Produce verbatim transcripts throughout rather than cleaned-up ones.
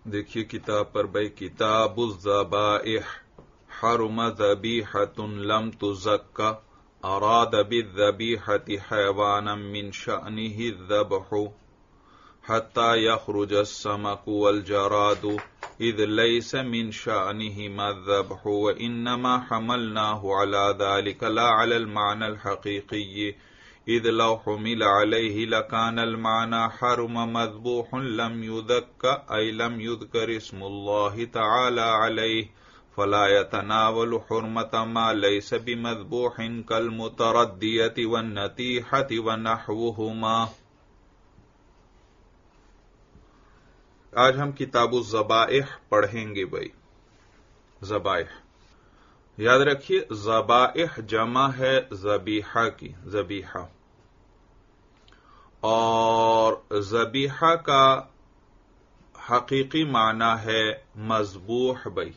دیکھیے کتاب پر بھائی، کتاب الذبائح حرم ذبیحۃ لم تزک اراد بالذبیحۃ حیوانا من شأنہ الذبح حتی یخرج السمک والجراد اذ لیس من شأنہما الذبح وانما حملناہ علی ذلک لا علی المعنى الحقیقی اذ لو حمل علیہ لکان المعنى حرم مذبوح لم یذک ای لم یذکر اسم اللہ تعالی علیہ فلا يتناول حرمت ما لیس بمذبوح کالمتردیۃ والنتیحۃ ونحوہما۔ آج ہم کتاب الذبائح پڑھیں گے بھائی۔ ذبائح یاد رکھیے، ذبائح جمع ہے ذبیحہ کی، ذبیحہ، اور ذبیحہ کا حقیقی معنی ہے مذبوح بھائی،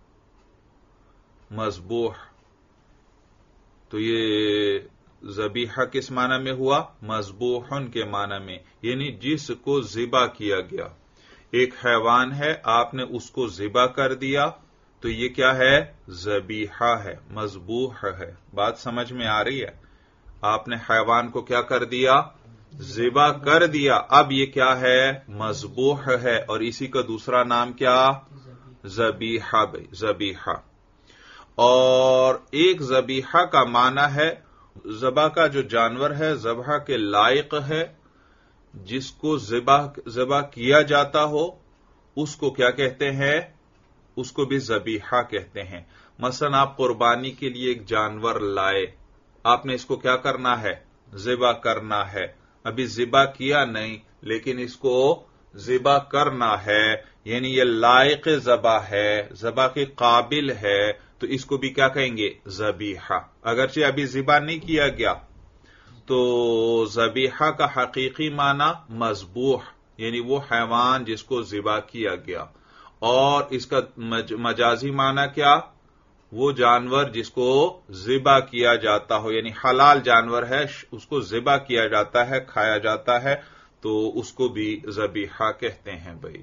مذبوح۔ تو یہ ذبیحہ کس معنی میں ہوا؟ مذبوحن کے معنی میں، یعنی جس کو ذبح کیا گیا۔ ایک حیوان ہے، آپ نے اس کو ذبح کر دیا تو یہ کیا ہے؟ ذبیحہ ہے، مذبوح ہے۔ بات سمجھ میں آ رہی ہے؟ آپ نے حیوان کو کیا کر دیا؟ ذبح کر دیا، اب یہ کیا ہے؟ مذبوح ہے، اور اسی کا دوسرا نام کیا؟ ذبیحہ بھائی، ذبیحہ۔ اور ایک ذبیحہ کا معنی ہے ذبح کا جو جانور ہے، ذبح کے لائق ہے، جس کو ذبح ذبح کیا جاتا ہو، اس کو کیا کہتے ہیں؟ اس کو بھی ذبیحہ کہتے ہیں۔ مثلا آپ قربانی کے لیے ایک جانور لائے، آپ نے اس کو کیا کرنا ہے؟ ذبح کرنا ہے۔ ابھی ذبح کیا نہیں، لیکن اس کو ذبح کرنا ہے، یعنی یہ لائق ذبح ہے، ذبح کے قابل ہے، تو اس کو بھی کیا کہیں گے؟ ذبیحہ۔ اگرچہ ابھی ذبح نہیں کیا گیا، تو ذبیحہ کا حقیقی معنی مذبوح، یعنی وہ حیوان جس کو ذبح کیا گیا، اور اس کا مجازی معنی کیا؟ وہ جانور جس کو ذبح کیا جاتا ہو، یعنی حلال جانور ہے، اس کو ذبح کیا جاتا ہے، کھایا جاتا ہے، تو اس کو بھی ذبیحہ کہتے ہیں بھائی۔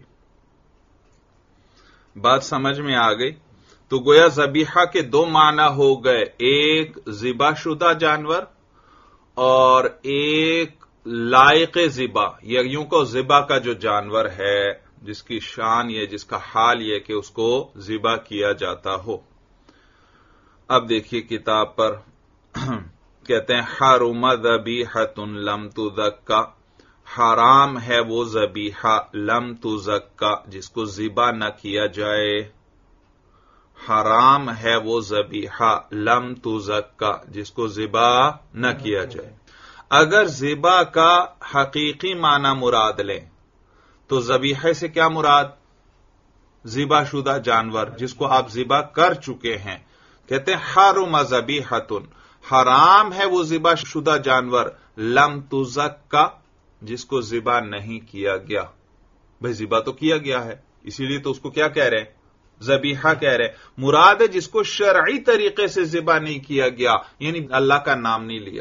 بات سمجھ میں آ گئی؟ تو گویا ذبیحہ کے دو معنی ہو گئے، ایک ذبح شدہ جانور اور ایک لائق ذبح، یا یوں کو ذبح کا جو جانور ہے جس کی شان یہ، جس کا حال یہ کہ اس کو ذبح کیا جاتا ہو۔ اب دیکھیے کتاب پر کہتے ہیں حرم ذبیحۃ لم تزکا، حرام ہے وہ ذبیحہ لم تزکا جس کو ذبح نہ کیا جائے، حرام ہے وہ ذبیحہ لم تزکا جس کو ذبح نہ کیا جائے۔ اگر ذبح کا حقیقی معنی مراد لیں تو ذبیحہ سے کیا مراد؟ ذبح شدہ جانور جس کو آپ ذبح کر چکے ہیں۔ کہتے ہیں حرم ذبیحۃ، حرام ہے وہ ذبح شدہ جانور لم تزکا جس کو ذبح نہیں کیا گیا۔ بھئی ذبح تو کیا گیا ہے، اسی لیے تو اس کو کیا کہہ رہے ہیں؟ ذبیحہ کہہ رہے ہیں۔ مراد ہے جس کو شرعی طریقے سے ذبح نہیں کیا گیا، یعنی اللہ کا نام نہیں لیا،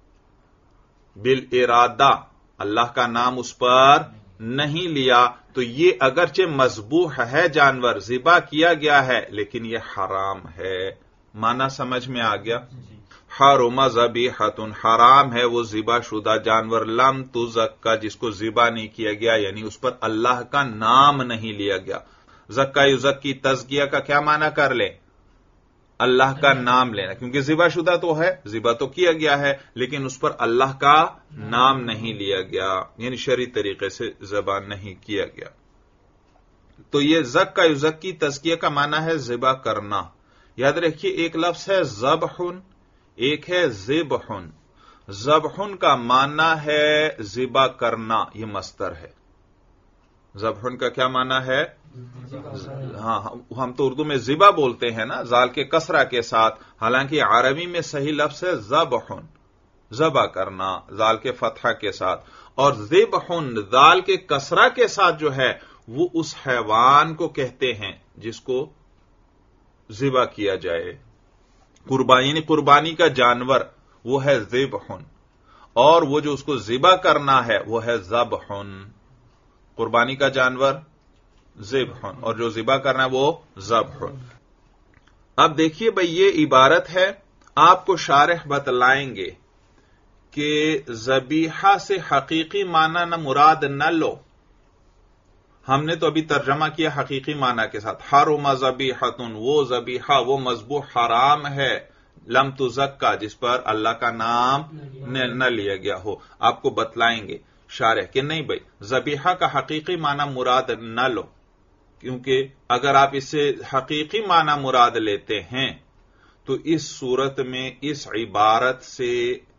بالارادہ اللہ کا نام اس پر نہیں لیا، تو یہ اگرچہ مذبوح ہے جانور، ذبح کیا گیا ہے، لیکن یہ حرام ہے۔ معنی سمجھ میں آ گیا؟ حرم ذبیحۃ، حرام ہے وہ ذبح شدہ جانور لم تزکا جس کو ذبح نہیں کیا گیا، یعنی اس پر اللہ کا نام نہیں لیا گیا۔ زکا یزکی، تزکیہ کا کیا معنی کر لیں؟ اللہ کا نام لینا، کیونکہ ذبح شدہ تو ہے، ذبح تو کیا گیا ہے، لیکن اس پر اللہ کا نام نہیں لیا گیا، یعنی شرعی طریقے سے ذبح نہیں کیا گیا۔ تو یہ زکا یزکی تزکیہ کا معنی ہے ذبح کرنا۔ یاد رکھیے ایک لفظ ہے ذبحن، ایک ہے ذبحن۔ ذبحن کا معنی ہے ذبح کرنا، یہ مصدر ہے۔ ذبحن کا کیا معنی ہے؟ ہاں، ہم تو اردو میں ذبح بولتے ہیں نا، زال کے کسرہ کے ساتھ، حالانکہ عربی میں صحیح لفظ ہے ذبحن، ذبح کرنا، زال کے فتحہ کے ساتھ۔ اور ذبحن زال کے کسرہ کے ساتھ جو ہے وہ اس حیوان کو کہتے ہیں جس کو ذبح کیا جائے۔ قربانی یعنی قربانی کا جانور وہ ہے ذبحن، اور وہ جو اس کو ذبح کرنا ہے وہ ہے ذبحن۔ قربانی کا جانور ذبح، اور جو ذبح کرنا ہے وہ ذبح۔ اب دیکھیے بھئی یہ عبارت ہے، آپ کو شارح بتلائیں گے کہ ذبیحہ سے حقیقی معنی نہ مراد نہ لو۔ ہم نے تو ابھی ترجمہ کیا حقیقی معنی کے ساتھ، حرم ذبیحۃ، وہ ذبیحہ وہ مذبوح حرام ہے، لم تزکا جس پر اللہ کا نام نہ لیا گیا ہو۔ آپ کو بتلائیں گے شارح کہ نہیں بھائی، ذبیحہ کا حقیقی معنی مراد نہ لو، کیونکہ اگر آپ اس سے حقیقی معنی مراد لیتے ہیں تو اس صورت میں اس عبارت سے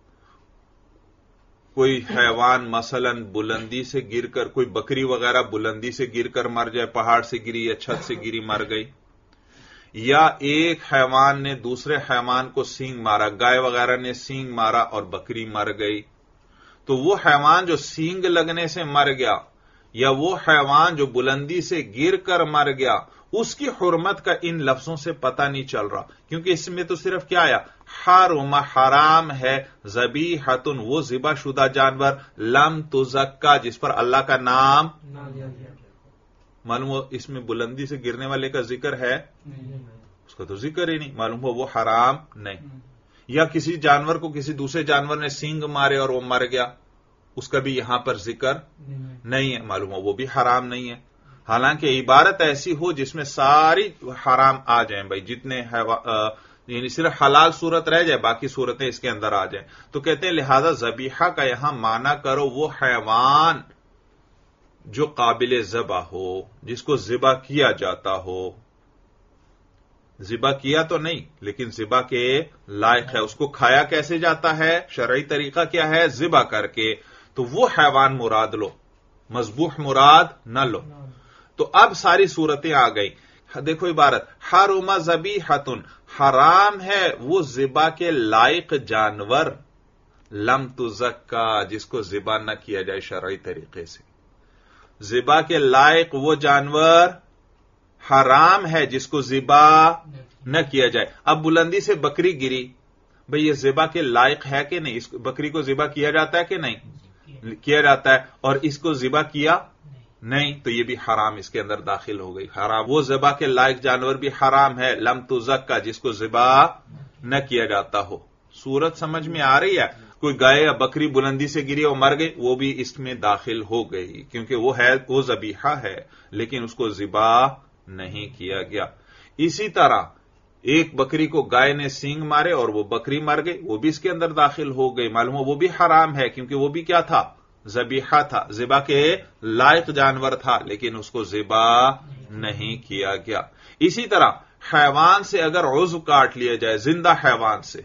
کوئی حیوان مثلا بلندی سے گر کر، کوئی بکری وغیرہ بلندی سے گر کر مر جائے، پہاڑ سے گری یا چھت سے گری مر گئی، یا ایک حیوان نے دوسرے حیوان کو سینگ مارا، گائے وغیرہ نے سینگ مارا اور بکری مر گئی، تو وہ حیوان جو سینگ لگنے سے مر گیا یا وہ حیوان جو بلندی سے گر کر مر گیا، اس کی حرمت کا ان لفظوں سے پتہ نہیں چل رہا، کیونکہ اس میں تو صرف کیا آیا، حرم حرام ہے، ذبیحۃ وہ ذبح شدہ جانور، لم تزکا جس پر اللہ کا نام، معلوم ہو اس میں بلندی سے گرنے والے کا ذکر ہے، اس کا تو ذکر ہی نہیں، معلوم ہو وہ حرام نہیں۔ یا کسی جانور کو کسی دوسرے جانور نے سینگ مارے اور وہ مر گیا، اس کا بھی یہاں پر ذکر نہیں ہے، معلوم ہو وہ بھی حرام نہیں ہے۔ حالانکہ عبارت ایسی ہو جس میں ساری حرام آ جائیں بھائی، جتنے یعنی صرف حلال صورت رہ جائے، باقی صورتیں اس کے اندر آ جائیں، تو کہتے ہیں لہذا ذبیحہ کا یہاں معنی کرو وہ حیوان جو قابل ذبح ہو، جس کو ذبح کیا جاتا ہو، ذبح کیا تو نہیں لیکن ذبح کے لائق ہے، اس کو کھایا کیسے جاتا ہے، شرعی طریقہ کیا ہے، ذبح کر کے، تو وہ حیوان مراد لو، مذبوح مراد نہ لو۔ تو اب ساری صورتیں آ گئی، دیکھو عبارت، حرم ذبیحۃ حرام ہے وہ ذبح کے لائق جانور، لم تزکا جس کو ذبح نہ کیا جائے شرعی طریقے سے، ذبح کے لائق وہ جانور حرام ہے جس کو ذبح نہ کیا جائے۔ اب بلندی سے بکری گری، بھئی یہ ذبح کے لائق ہے کہ نہیں، اس بکری کو ذبح کیا جاتا ہے کہ نہیں کیا جاتا ہے، اور اس کو ذبح کیا نہیں، تو یہ بھی حرام اس کے اندر داخل ہو گئی، حرام وہ ذبح کے لائق جانور بھی حرام ہے، لم تزکا جس کو ذبح نہ کیا جاتا ہو۔ صورت سمجھ میں آ رہی ہے؟ کوئی گائے یا بکری بلندی سے گری اور مر گئی، وہ بھی اس میں داخل ہو گئی، کیونکہ وہ ہے وہ ذبیحہ ہے لیکن اس کو ذبح نہیں کیا گیا۔ اسی طرح ایک بکری کو گائے نے سینگ مارے اور وہ بکری مر گئی، وہ بھی اس کے اندر داخل ہو گئی، معلوم ہو وہ بھی حرام ہے، کیونکہ وہ بھی کیا تھا، ذبیحہ تھا، ذبح کے لائق جانور تھا لیکن اس کو ذبح نہیں کیا گیا۔ اسی طرح حیوان سے اگر عضو کاٹ لیا جائے، زندہ حیوان سے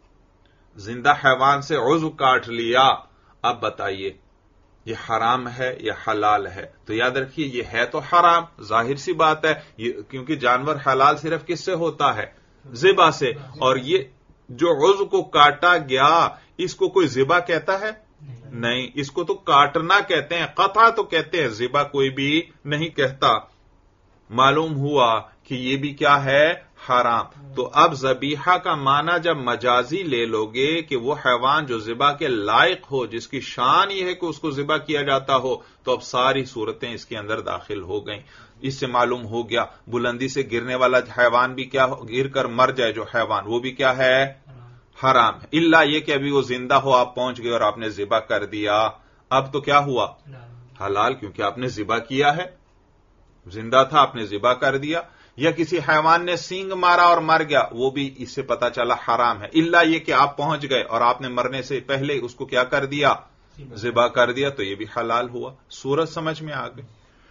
زندہ حیوان سے عضو کاٹ لیا، اب بتائیے یہ حرام ہے یا حلال ہے؟ تو یاد رکھیے یہ ہے تو حرام، ظاہر سی بات ہے، کیونکہ جانور حلال صرف کس سے ہوتا ہے، ذبح سے، اور یہ جو عضو کو کاٹا گیا اس کو کوئی ذبح کہتا ہے؟ نہیں، اس کو تو کاٹنا کہتے ہیں، قطع تو کہتے ہیں، ذبح کوئی بھی نہیں کہتا۔ معلوم ہوا کہ یہ بھی کیا ہے، حرام۔ تو اب ذبیحہ کا معنی جب مجازی لے لو گے کہ وہ حیوان جو ذبح کے لائق ہو، جس کی شان یہ ہے کہ اس کو ذبح کیا جاتا ہو، تو اب ساری صورتیں اس کے اندر داخل ہو گئیں۔ اس سے معلوم ہو گیا بلندی سے گرنے والا حیوان بھی کیا، گر کر مر جائے جو حیوان، وہ بھی کیا ہے، حرام ہے، الا یہ کہ ابھی وہ زندہ ہو، آپ پہنچ گئے اور آپ نے ذبح کر دیا، اب تو کیا ہوا، حلال، کیونکہ آپ نے ذبح کیا ہے، زندہ تھا آپ نے ذبح کر دیا۔ یا کسی حیوان نے سینگ مارا اور مر گیا، وہ بھی اس سے پتا چلا حرام ہے، الا یہ کہ آپ پہنچ گئے اور آپ نے مرنے سے پہلے اس کو کیا کر دیا، ذبح کر دیا، تو یہ بھی حلال ہوا۔ صورت سمجھ میں آ گئی؟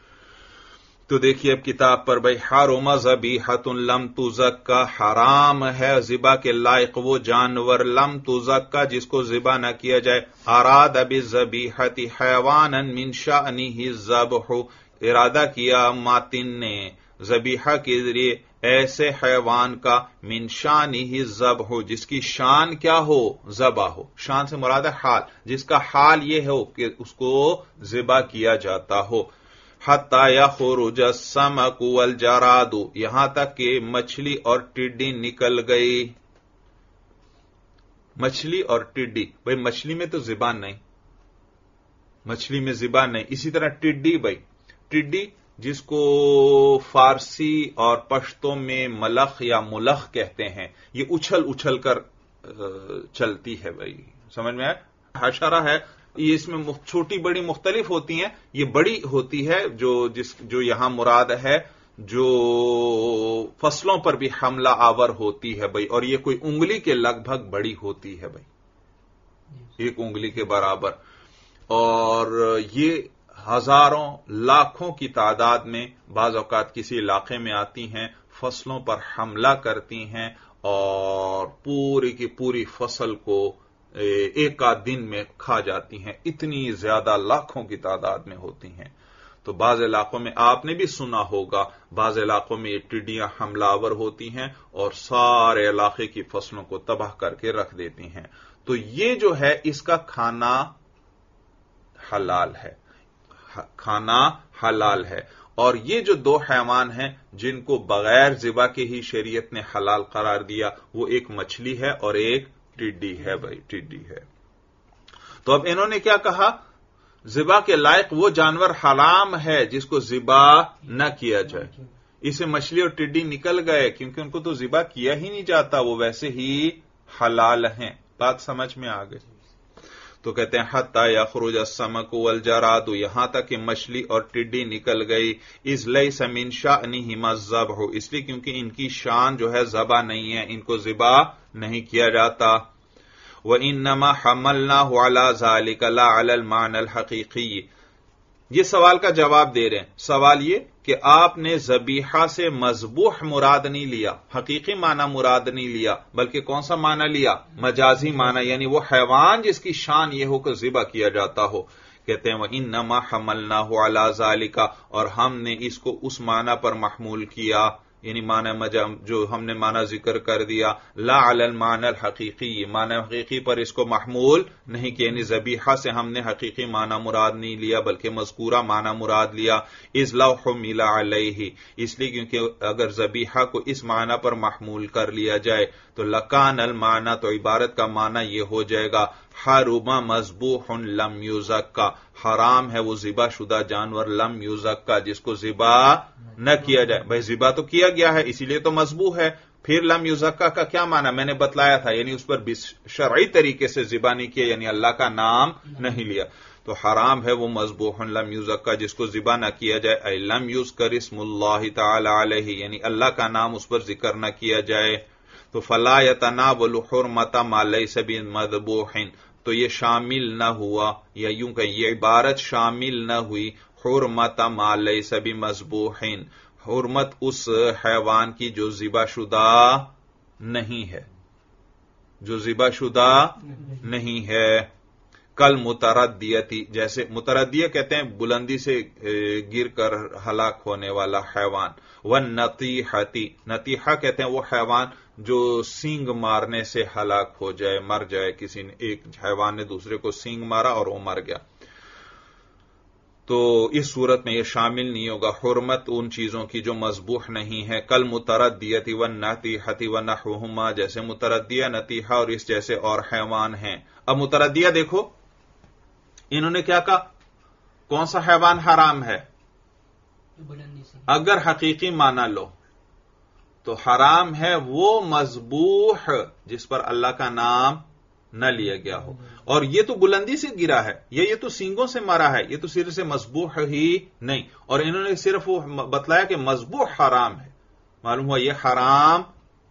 تو دیکھیے اب کتاب پر، بھائی حرم ذبیحۃ لم تزکا حرام ہے ذبح کے لائق وہ جانور، لم تزکا جس کو ذبح نہ کیا جائے، اراد بالذبیحۃ حیوانا من شأنہ الذبح، ارادہ کیا ماتن نے ذبیحہ کے ذریعے ایسے حیوان کا، من شأنہ الذبح جس کی شان کیا ہو، ذبح ہو، شان سے مراد ہے حال، جس کا حال یہ ہو کہ اس کو ذبح کیا جاتا ہو، حتی یخرج السمک والجراد، یہاں تک کہ مچھلی اور ٹڈی نکل گئی۔ مچھلی اور ٹڈی، بھئی مچھلی میں تو ذبح نہیں، مچھلی میں ذبح نہیں، اسی طرح ٹڈی، بھئی ٹڈی جس کو فارسی اور پشتو میں ملخ یا ملخ کہتے ہیں، یہ اچھل اچھل کر چلتی ہے بھائی، سمجھ میں آیا؟ حشرہ ہے، یہ اس میں چھوٹی بڑی مختلف ہوتی ہیں، یہ بڑی ہوتی ہے جو جس جو یہاں مراد ہے، جو فصلوں پر بھی حملہ آور ہوتی ہے بھائی، اور یہ کوئی انگلی کے لگ بھگ بڑی ہوتی ہے بھائی، ایک انگلی کے برابر، اور یہ ہزاروں لاکھوں کی تعداد میں بعض اوقات کسی علاقے میں آتی ہیں، فصلوں پر حملہ کرتی ہیں اور پوری کی پوری فصل کو ایک آدھ دن میں کھا جاتی ہیں، اتنی زیادہ لاکھوں کی تعداد میں ہوتی ہیں۔ تو بعض علاقوں میں آپ نے بھی سنا ہوگا، بعض علاقوں میں یہ ٹڈیاں حملہ آور ہوتی ہیں اور سارے علاقے کی فصلوں کو تباہ کر کے رکھ دیتی ہیں۔ تو یہ جو ہے اس کا کھانا حلال ہے، کھانا حلال ہے۔ اور یہ جو دو حیوان ہیں جن کو بغیر ذبح کے ہی شریعت نے حلال قرار دیا، وہ ایک مچھلی ہے اور ایک ٹڈی ہے بھائی، ٹڈی ہے۔ تو اب انہوں نے کیا کہا؟ ذبح کے لائق وہ جانور حرام ہے جس کو ذبح نہ کیا جائے۔ اسے مچھلی اور ٹڈی نکل گئے کیونکہ ان کو تو ذبح کیا ہی نہیں جاتا، وہ ویسے ہی حلال ہیں۔ بات سمجھ میں آ گئی؟ تو کہتے ہیں حتی یخرج السمک والجراد، یہاں تک کہ مچھلی اور ٹڈی نکل گئی، اذ لیس من شأنہما الذبح، اس لیے کیونکہ ان کی شان جو ہے ذبح نہیں ہے، ان کو ذبح نہیں کیا جاتا۔ وَإِنَّمَا حَمَّلْنَاهُ عَلَى ذَلِكَ لَا عَلَى الْمَعْنَى الْحَقِيقِيِّ، یہ سوال کا جواب دے رہے ہیں۔ سوال یہ کہ آپ نے ذبیحہ سے مذبوح مراد نہیں لیا، حقیقی معنی مراد نہیں لیا، بلکہ کون سا معنی لیا؟ مجازی معنی، یعنی وہ حیوان جس کی شان یہ ہو کہ ذبح کیا جاتا ہو۔ کہتے ہیں وَإِنَّمَا حَمَّلْنَاهُ عَلَى ذَلِكَ، اور ہم نے اس کو اس معنی پر محمول کیا، یعنی معنی جو ہم نے معنی ذکر کر دیا، لا علی المعنی الحقیقی، معنی حقیقی پر اس کو محمول نہیں کیا، یعنی ذبیحہ سے ہم نے حقیقی معنی مراد نہیں لیا بلکہ مذکورہ معنی مراد لیا۔ اذ لو حمل علیہ، اس لیے کیونکہ اگر ذبیحہ کو اس معنی پر محمول کر لیا جائے تو لکان المعنی، تو عبارت کا معنی یہ ہو جائے گا حرم مذبوح لم یزکا، حرام ہے وہ ذبح شدہ جانور لم یزکا جس کو ذبح نہ کیا جائے۔ بھائی ذبح تو کیا گیا ہے اسی لیے تو مذبوح ہے، پھر لم یزکا کا کیا معنی میں نے بتلایا تھا، یعنی اس پر شرعی طریقے سے ذبح نہیں کیا، یعنی اللہ کا نام نہیں لیا، تو حرام ہے وہ مذبوح لم یزکا جس کو ذبح نہ کیا جائے، اے لم یذکر اسم اللہ تعالی علیہ، یعنی اللہ کا نام اس پر ذکر نہ کیا جائے۔ تو فلا یتناول حرمت ما لیس بمذبوح، تو یہ شامل نہ ہوا، یا یوں کہ یہ عبارت شامل نہ ہوئی حرمت ما لیس بمذبوح، حرمت اس حیوان کی جو ذبح شدہ نہیں ہے، جو ذبح شدہ نہیں ہے۔ کل متردیتی، جیسے متردیہ کہتے ہیں بلندی سے گر کر ہلاک ہونے والا حیوان۔ والنطیحتی، نطیحہ کہتے ہیں وہ حیوان جو سینگ مارنے سے ہلاک ہو جائے، مر جائے، کسی نے ایک حیوان نے دوسرے کو سینگ مارا اور وہ مر گیا، تو اس صورت میں یہ شامل نہیں ہوگا حرمت ان چیزوں کی جو مذبوح نہیں ہے۔ کل متردیتی والنطیحتی ونحوہما، جیسے متردیہ، نطیحہ اور اس جیسے اور حیوان ہیں۔ اب متردیہ دیکھو انہوں نے کیا کہا، کون سا حیوان حرام ہے؟ اگر حقیقی معنی لو تو حرام ہے وہ مذبوح جس پر اللہ کا نام نہ لیا گیا ہو، اور یہ تو بلندی سے گرا ہے، یا یہ تو سینگوں سے مرا ہے، یہ تو صرف سے مذبوح ہی نہیں، اور انہوں نے صرف وہ بتلایا کہ مذبوح حرام ہے، معلوم ہوا یہ حرام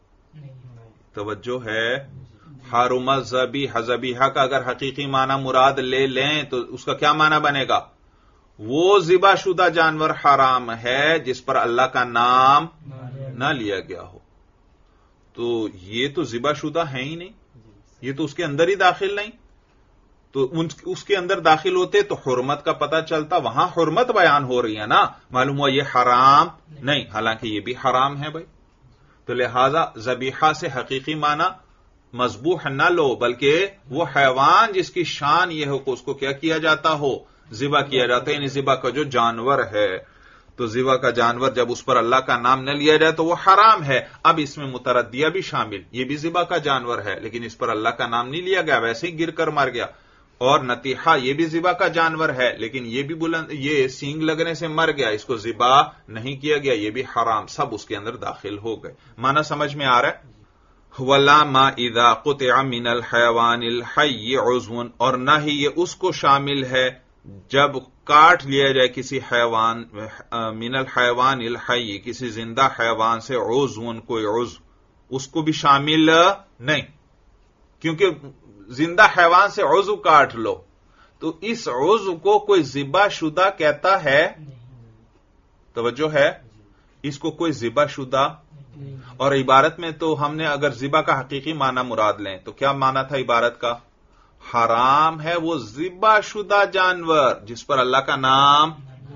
توجہ ہے۔ حرم الذبیحہ، ذبیحہ کا اگر حقیقی معنی مراد لے لیں تو اس کا کیا معنی بنے گا؟ وہ ذبح شدہ جانور حرام ہے جس پر اللہ کا نام نہ لیا گیا ہو، تو یہ تو ذبح شدہ ہے ہی نہیں، یہ تو اس کے اندر ہی داخل نہیں، تو اس کے اندر داخل ہوتے تو حرمت کا پتہ چلتا، وہاں حرمت بیان ہو رہی ہے نا، معلوم ہوا یہ حرام نہیں، حالانکہ یہ بھی حرام ہے بھائی۔ تو لہذا ذبیحہ سے حقیقی معنی مذبوح نہ لو، بلکہ وہ حیوان جس کی شان یہ ہو کہ اس کو کیا کیا جاتا ہو، ذبح کیا جاتا ہے، یعنی ذبح کا جو جانور ہے، تو ذبح کا جانور جب اس پر اللہ کا نام نہ لیا جائے تو وہ حرام ہے۔ اب اس میں متردیہ بھی شامل، یہ بھی ذبح کا جانور ہے لیکن اس پر اللہ کا نام نہیں لیا گیا، ویسے ہی گر کر مر گیا، اور نتیحہ یہ بھی ذبح کا جانور ہے لیکن یہ بھی بلند یہ سینگ لگنے سے مر گیا, اس کو ذبح نہیں کیا گیا, یہ بھی حرام, سب اس کے اندر داخل ہو گئے. معنی سمجھ میں آ رہا ہے؟ وَلَا مَا إِذَا قُطِعَ مِنَ الْحَيَوَانِ الْحَيِّ عُضْوٌ, اور نہ ہی یہ اس کو شامل ہے جب کاٹ لیا جائے کسی حیوان من الحیوان الحی, کسی زندہ حیوان سے عضو, کوئی عضو, اس کو بھی شامل نہیں, کیونکہ زندہ حیوان سے عضو کاٹ لو تو اس عضو کو کوئی ذبح شدہ کہتا ہے؟ توجہ ہے, اس کو کوئی ذبح شدہ. اور عبارت میں تو ہم نے اگر ذبح کا حقیقی معنی مراد لیں تو کیا معنی تھا عبارت کا؟ حرام ہے وہ ذبح شدہ جانور جس پر اللہ کا نام,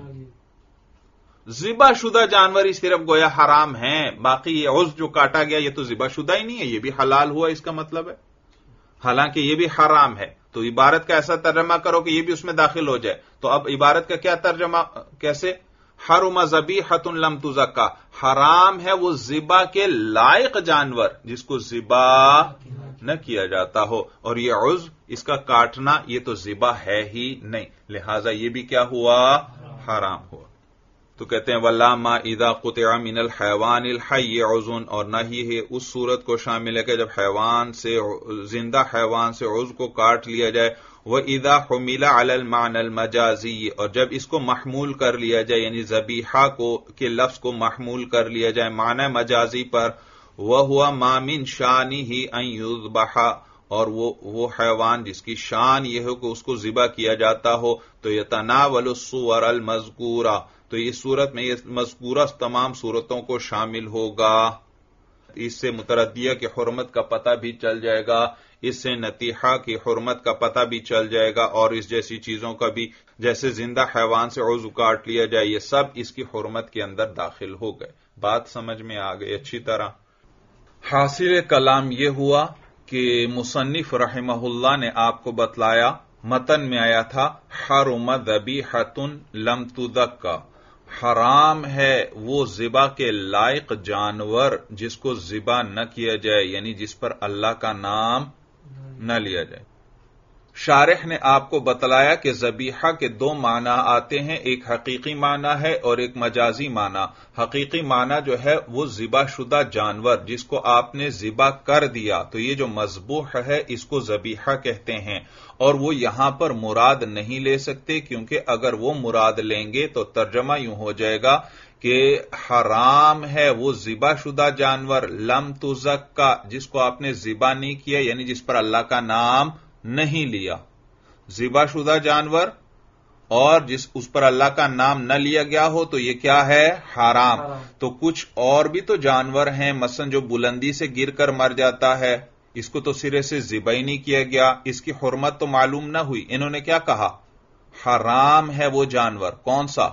ذبح شدہ جانور ہی صرف گویا حرام ہیں, باقی یہ عضو جو کاٹا گیا یہ تو ذبح شدہ ہی نہیں ہے, یہ بھی حلال ہوا اس کا مطلب ہے, حالانکہ یہ بھی حرام ہے. تو عبارت کا ایسا ترجمہ کرو کہ یہ بھی اس میں داخل ہو جائے. تو اب عبارت کا کیا ترجمہ کیسے؟ حرم ذبیحۃ لم تزکا, حرام ہے وہ ذبح کے لائق جانور جس کو ذبح نہ کیا جاتا ہو, اور یہ عضو اس کا کاٹنا یہ تو ذبح ہے ہی نہیں, لہذا یہ بھی کیا ہوا؟ حرام ہوا. تو کہتے ہیں وَلَا مَا إِذَا قُطِعَ مِنَ الْحَيَوَانِ الْحَيِّ عُضْوٌ, اور نہ ہی ہے اس صورت کو شامل ہے کہ جب حیوان سے زندہ حیوان سے عضو کو کاٹ لیا جائے. وَإِذَا حُمِلَ عَلَى الْمَعْنَى الْمَجَازِيِّ, اور جب اس کو محمول کر لیا جائے یعنی ذبیحہ کو کے لفظ کو محمول کر لیا جائے معنی مجازی پر. وَهُوَ مَا مِن شَانِهِ أَن يُذْبَحَ, اور وہ وہ حیوان جس کی شان یہ ہو کہ اس کو ذبح کیا جاتا ہو. تو يَتَنَاوَلُ الصُّوَرَ الْمَذْكُورَةَ, تو اس صورت میں یہ مذکورہ تمام صورتوں کو شامل ہوگا. اس سے متردیہ کی حرمت کا پتہ بھی چل جائے گا, اس سے نتیحہ کی حرمت کا پتہ بھی چل جائے گا, اور اس جیسی چیزوں کا بھی, جیسے زندہ حیوان سے عضو کاٹ لیا جائے, یہ سب اس کی حرمت کے اندر داخل ہو گئے. بات سمجھ میں آ گئی اچھی طرح. حاصل کلام یہ ہوا کہ مصنف رحمہ اللہ نے آپ کو بتلایا, متن میں آیا تھا حرم ذبیحۃ لم تذکا, حرام ہے وہ ذبح کے لائق جانور جس کو ذبح نہ کیا جائے, یعنی جس پر اللہ کا نام نہ لیا جائے. شارح نے آپ کو بتلایا کہ ذبیحہ کے دو معنی آتے ہیں, ایک حقیقی معنی ہے اور ایک مجازی معنی. حقیقی معنی جو ہے وہ ذبح شدہ جانور جس کو آپ نے ذبح کر دیا, تو یہ جو مذبوح ہے اس کو ذبیحہ کہتے ہیں, اور وہ یہاں پر مراد نہیں لے سکتے, کیونکہ اگر وہ مراد لیں گے تو ترجمہ یوں ہو جائے گا کہ حرام ہے وہ ذبح شدہ جانور لم تزکا, جس کو آپ نے ذبح نہیں کیا یعنی جس پر اللہ کا نام نہیں لیا. ذبح شدہ جانور اور جس اس پر اللہ کا نام نہ لیا گیا ہو تو یہ کیا ہے؟ حرام. تو کچھ اور بھی تو جانور ہیں, مثلا جو بلندی سے گر کر مر جاتا ہے, اس کو تو سرے سے ذبح ہی نہیں کیا گیا, اس کی حرمت تو معلوم نہ ہوئی. انہوں نے کیا کہا؟ حرام ہے وہ جانور. کون سا؟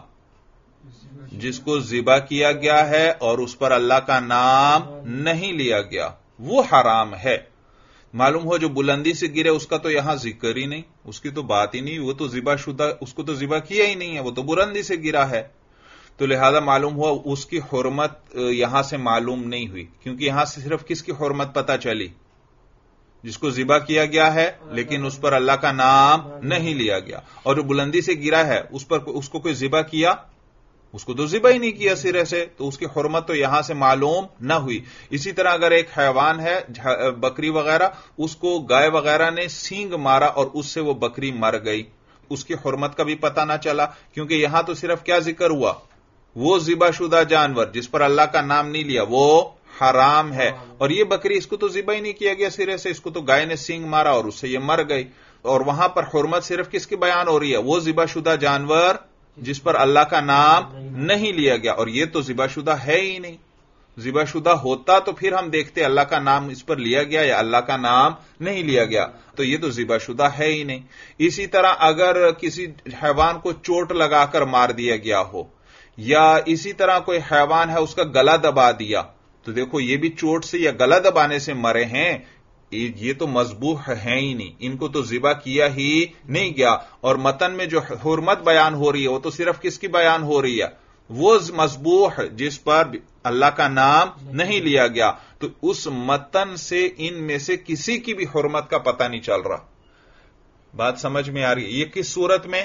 جس کو ذبح کیا گیا ہے اور اس پر اللہ کا نام نہیں لیا گیا, وہ حرام ہے. معلوم ہو جو بلندی سے گرے اس کا تو یہاں ذکر ہی نہیں, اس کی تو بات ہی نہیں, وہ تو ذبح شدہ, اس کو تو ذبح کیا ہی نہیں ہے, وہ تو بلندی سے گرا ہے. تو لہذا معلوم ہوا اس کی حرمت یہاں سے معلوم نہیں ہوئی, کیونکہ یہاں سے صرف کس کی حرمت پتہ چلی؟ جس کو ذبح کیا گیا ہے لیکن اس پر اللہ کا نام نہیں لیا گیا. اور جو بلندی سے گرا ہے اس پر اس کو کوئی ذبح کیا؟ اس کو تو ذبح ہی نہیں کیا سرے سے, تو اس کی حرمت تو یہاں سے معلوم نہ ہوئی. اسی طرح اگر ایک حیوان ہے بکری وغیرہ, اس کو گائے وغیرہ نے سینگ مارا اور اس سے وہ بکری مر گئی, اس کی حرمت کا بھی پتہ نہ چلا, کیونکہ یہاں تو صرف کیا ذکر ہوا؟ وہ ذبح شدہ جانور جس پر اللہ کا نام نہیں لیا وہ حرام ہے. اور یہ بکری اس کو تو ذبح ہی نہیں کیا گیا سرے سے, اس کو تو گائے نے سینگ مارا اور اس سے یہ مر گئی. اور وہاں پر حرمت صرف کس کی بیان ہو رہی ہے؟ وہ ذبح شدہ جانور جس پر اللہ کا نام نہیں لیا گیا, اور یہ تو ذبح شدہ ہے ہی نہیں. ذبح شدہ ہوتا تو پھر ہم دیکھتے اللہ کا نام اس پر لیا گیا یا اللہ کا نام نہیں لیا گیا, تو یہ تو ذبح شدہ ہے ہی نہیں. اسی طرح اگر کسی حیوان کو چوٹ لگا کر مار دیا گیا ہو, یا اسی طرح کوئی حیوان ہے اس کا گلا دبا دیا, تو دیکھو یہ بھی چوٹ سے یا گلا دبانے سے مرے ہیں, یہ تو مذبوح ہیں ہی نہیں, ان کو تو ذبح کیا ہی نہیں گیا. اور متن میں جو حرمت بیان ہو رہی ہے وہ تو صرف کس کی بیان ہو رہی ہے؟ وہ مذبوح جس پر اللہ کا نام نہیں لیا گیا. تو اس متن سے ان میں سے کسی کی بھی حرمت کا پتہ نہیں چل رہا. بات سمجھ میں آ رہی ہے؟ یہ کس صورت میں؟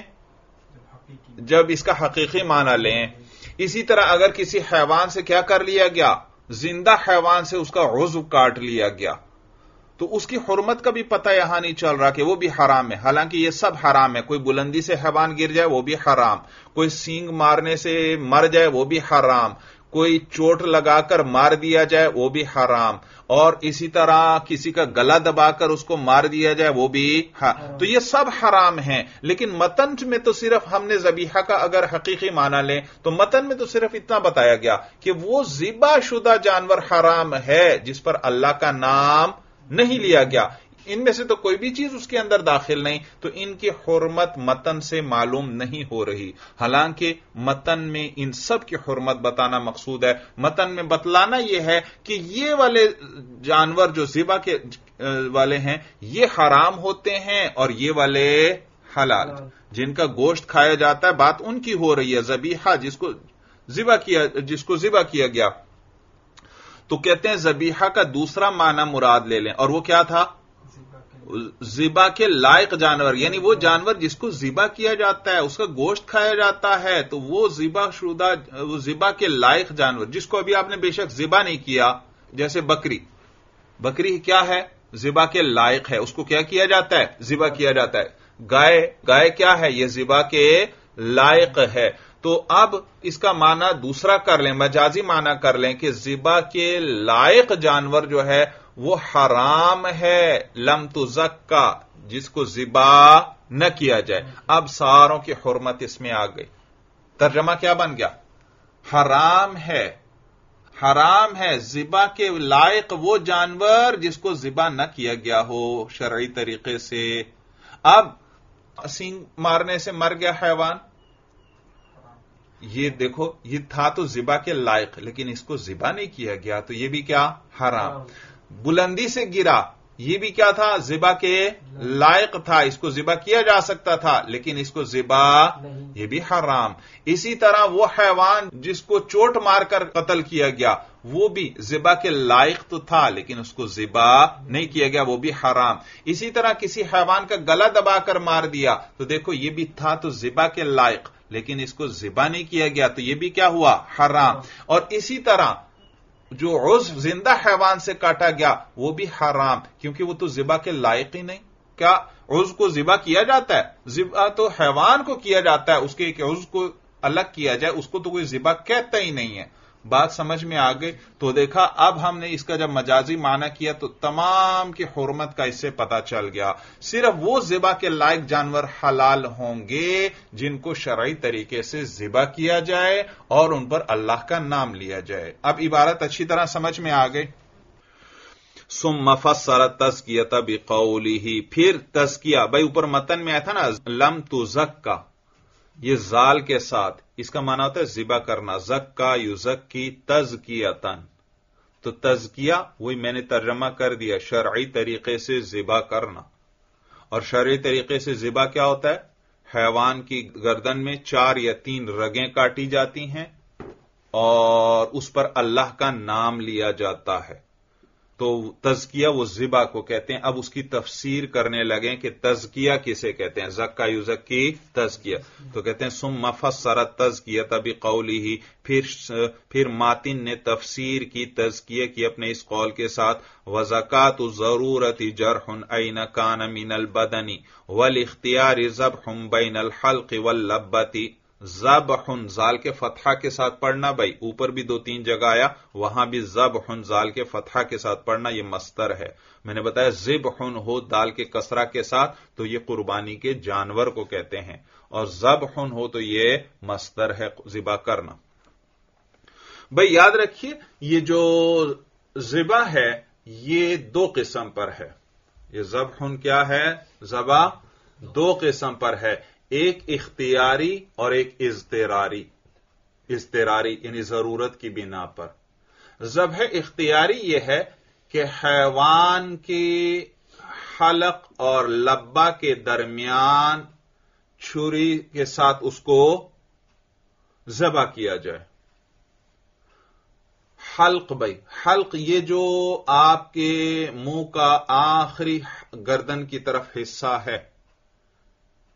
جب اس کا حقیقی معنی لیں. اسی طرح اگر کسی حیوان سے کیا کر لیا گیا؟ زندہ حیوان سے اس کا عضو کاٹ لیا گیا تو اس کی حرمت کا بھی پتہ یہاں نہیں چل رہا کہ وہ بھی حرام ہے. حالانکہ یہ سب حرام ہے. کوئی بلندی سے حیوان گر جائے وہ بھی حرام، کوئی سینگ مارنے سے مر جائے وہ بھی حرام، کوئی چوٹ لگا کر مار دیا جائے وہ بھی حرام، اور اسی طرح کسی کا گلا دبا کر اس کو مار دیا جائے وہ بھی حرام. تو یہ سب حرام ہیں. لیکن متن میں تو صرف ہم نے ذبیحہ کا اگر حقیقی معنی لیں تو متن میں تو صرف اتنا بتایا گیا کہ وہ ذبح شدہ جانور حرام ہے جس پر اللہ کا نام نہیں لیا گیا. ان میں سے تو کوئی بھی چیز اس کے اندر داخل نہیں، تو ان کی حرمت متن سے معلوم نہیں ہو رہی. حالانکہ متن میں ان سب کی حرمت بتانا مقصود ہے. متن میں بتلانا یہ ہے کہ یہ والے جانور جو ذبح کے والے ہیں یہ حرام ہوتے ہیں اور یہ والے حلال، جن کا گوشت کھایا جاتا ہے بات ان کی ہو رہی ہے. ذبیحہ جس کو ذبح کیا جس کو ذبح کیا گیا، تو کہتے ہیں ذبیحہ کا دوسرا معنی مراد لے لیں، اور وہ کیا تھا؟ ذبح کے لائق جانور، یعنی وہ جانور جس کو ذبح کیا جاتا ہے، اس کا گوشت کھایا جاتا ہے، تو وہ ذبح شدہ وہ ذبح کے لائق جانور جس کو ابھی آپ نے بے شک ذبح نہیں کیا، جیسے بکری. بکری کیا ہے؟ ذبح کے لائق ہے، اس کو کیا کیا جاتا ہے؟ ذبح کیا جاتا ہے. گائے گائے کیا ہے؟ یہ ذبح کے لائق ہے. تو اب اس کا معنی دوسرا کر لیں، مجازی معنی کر لیں کہ ذبح کے لائق جانور جو ہے وہ حرام ہے، لم تزکا، جس کو ذبح نہ کیا جائے. اب ساروں کی حرمت اس میں آ گئی. ترجمہ کیا بن گیا؟ حرام ہے، حرام ہے ذبح کے لائق وہ جانور جس کو ذبح نہ کیا گیا ہو شرعی طریقے سے. اب سینگ مارنے سے مر گیا حیوان، یہ دیکھو یہ تھا تو ذبح کے لائق، لیکن اس کو ذبح نہیں کیا گیا تو یہ بھی کیا؟ حرام. بلندی سے گرا، یہ بھی کیا تھا؟ ذبح کے لائق تھا، اس کو ذبح کیا جا سکتا تھا لیکن اس کو ذبح، یہ بھی حرام. اسی طرح وہ حیوان جس کو چوٹ مار کر قتل کیا گیا وہ بھی ذبح کے لائق تو تھا لیکن اس کو ذبح نہیں کیا گیا، وہ بھی حرام. اسی طرح کسی حیوان کا گلا دبا کر مار دیا تو دیکھو یہ بھی تھا تو ذبح کے لائق لیکن اس کو ذبح نہیں کیا گیا تو یہ بھی کیا ہوا؟ حرام. اور اسی طرح جو عضو زندہ حیوان سے کاٹا گیا وہ بھی حرام، کیونکہ وہ تو ذبح کے لائق ہی نہیں. کیا عضو کو ذبح کیا جاتا ہے؟ ذبح تو حیوان کو کیا جاتا ہے، اس کے ایک عضو کو الگ کیا جائے اس کو تو کوئی ذبح کہتا ہی نہیں ہے. بات سمجھ میں آ گئی؟ تو دیکھا اب ہم نے اس کا جب مجازی معنی کیا تو تمام کی حرمت کا اس سے پتا چل گیا. صرف وہ ذبح کے لائق جانور حلال ہوں گے جن کو شرعی طریقے سے ذبح کیا جائے اور ان پر اللہ کا نام لیا جائے. اب عبارت اچھی طرح سمجھ میں آ گئی. ثم فسر تزکیۃ بقولہ، پھر تزکیہ، بھائی اوپر متن میں آیا تھا نا لم تزکا، یہ زال کے ساتھ، اس کا معنی ہوتا ہے ذبح کرنا. زکا یزکی تزکیتن، تو تزکیہ وہی میں نے ترجمہ کر دیا شرعی طریقے سے ذبح کرنا. اور شرعی طریقے سے ذبح کیا ہوتا ہے؟ حیوان کی گردن میں چار یا تین رگیں کاٹی جاتی ہیں اور اس پر اللہ کا نام لیا جاتا ہے. تو تزکیہ وہ ذبح کو کہتے ہیں. اب اس کی تفسیر کرنے لگے کہ تزکیہ کسے کہتے ہیں. زکا یزکی تزکیہ، تو کہتے ہیں ثم فسر تزکیۃ بقولہ، پھر پھر ماتن نے تفسیر کی، تزکیہ کی اپنے اس قول کے ساتھ. وزکات ضرورت جرح این کان من البدن والاختیار ذبح بین الحلق واللبۃ. ذبح زال کے فتحہ کے ساتھ پڑھنا، بھائی اوپر بھی دو تین جگہ آیا، وہاں بھی ذبح زال کے فتحہ کے ساتھ پڑھنا، یہ مصدر ہے. میں نے بتایا ذبح ہو دال کے کسرہ کے ساتھ تو یہ قربانی کے جانور کو کہتے ہیں، اور ذبح ہو تو یہ مصدر ہے ذبح کرنا. بھائی یاد رکھیے یہ جو ذبح ہے یہ دو قسم پر ہے. یہ ذبح کیا ہے؟ ذبح دو قسم پر ہے، ایک اختیاری اور ایک اضطراری. اضطراری یعنی ضرورت کی بنا پر. ذبح اختیاری یہ ہے کہ حیوان کی حلق اور لبہ کے درمیان چھری کے ساتھ اس کو ذبح کیا جائے. حلق، بھائی حلق یہ جو آپ کے منہ کا آخری گردن کی طرف حصہ ہے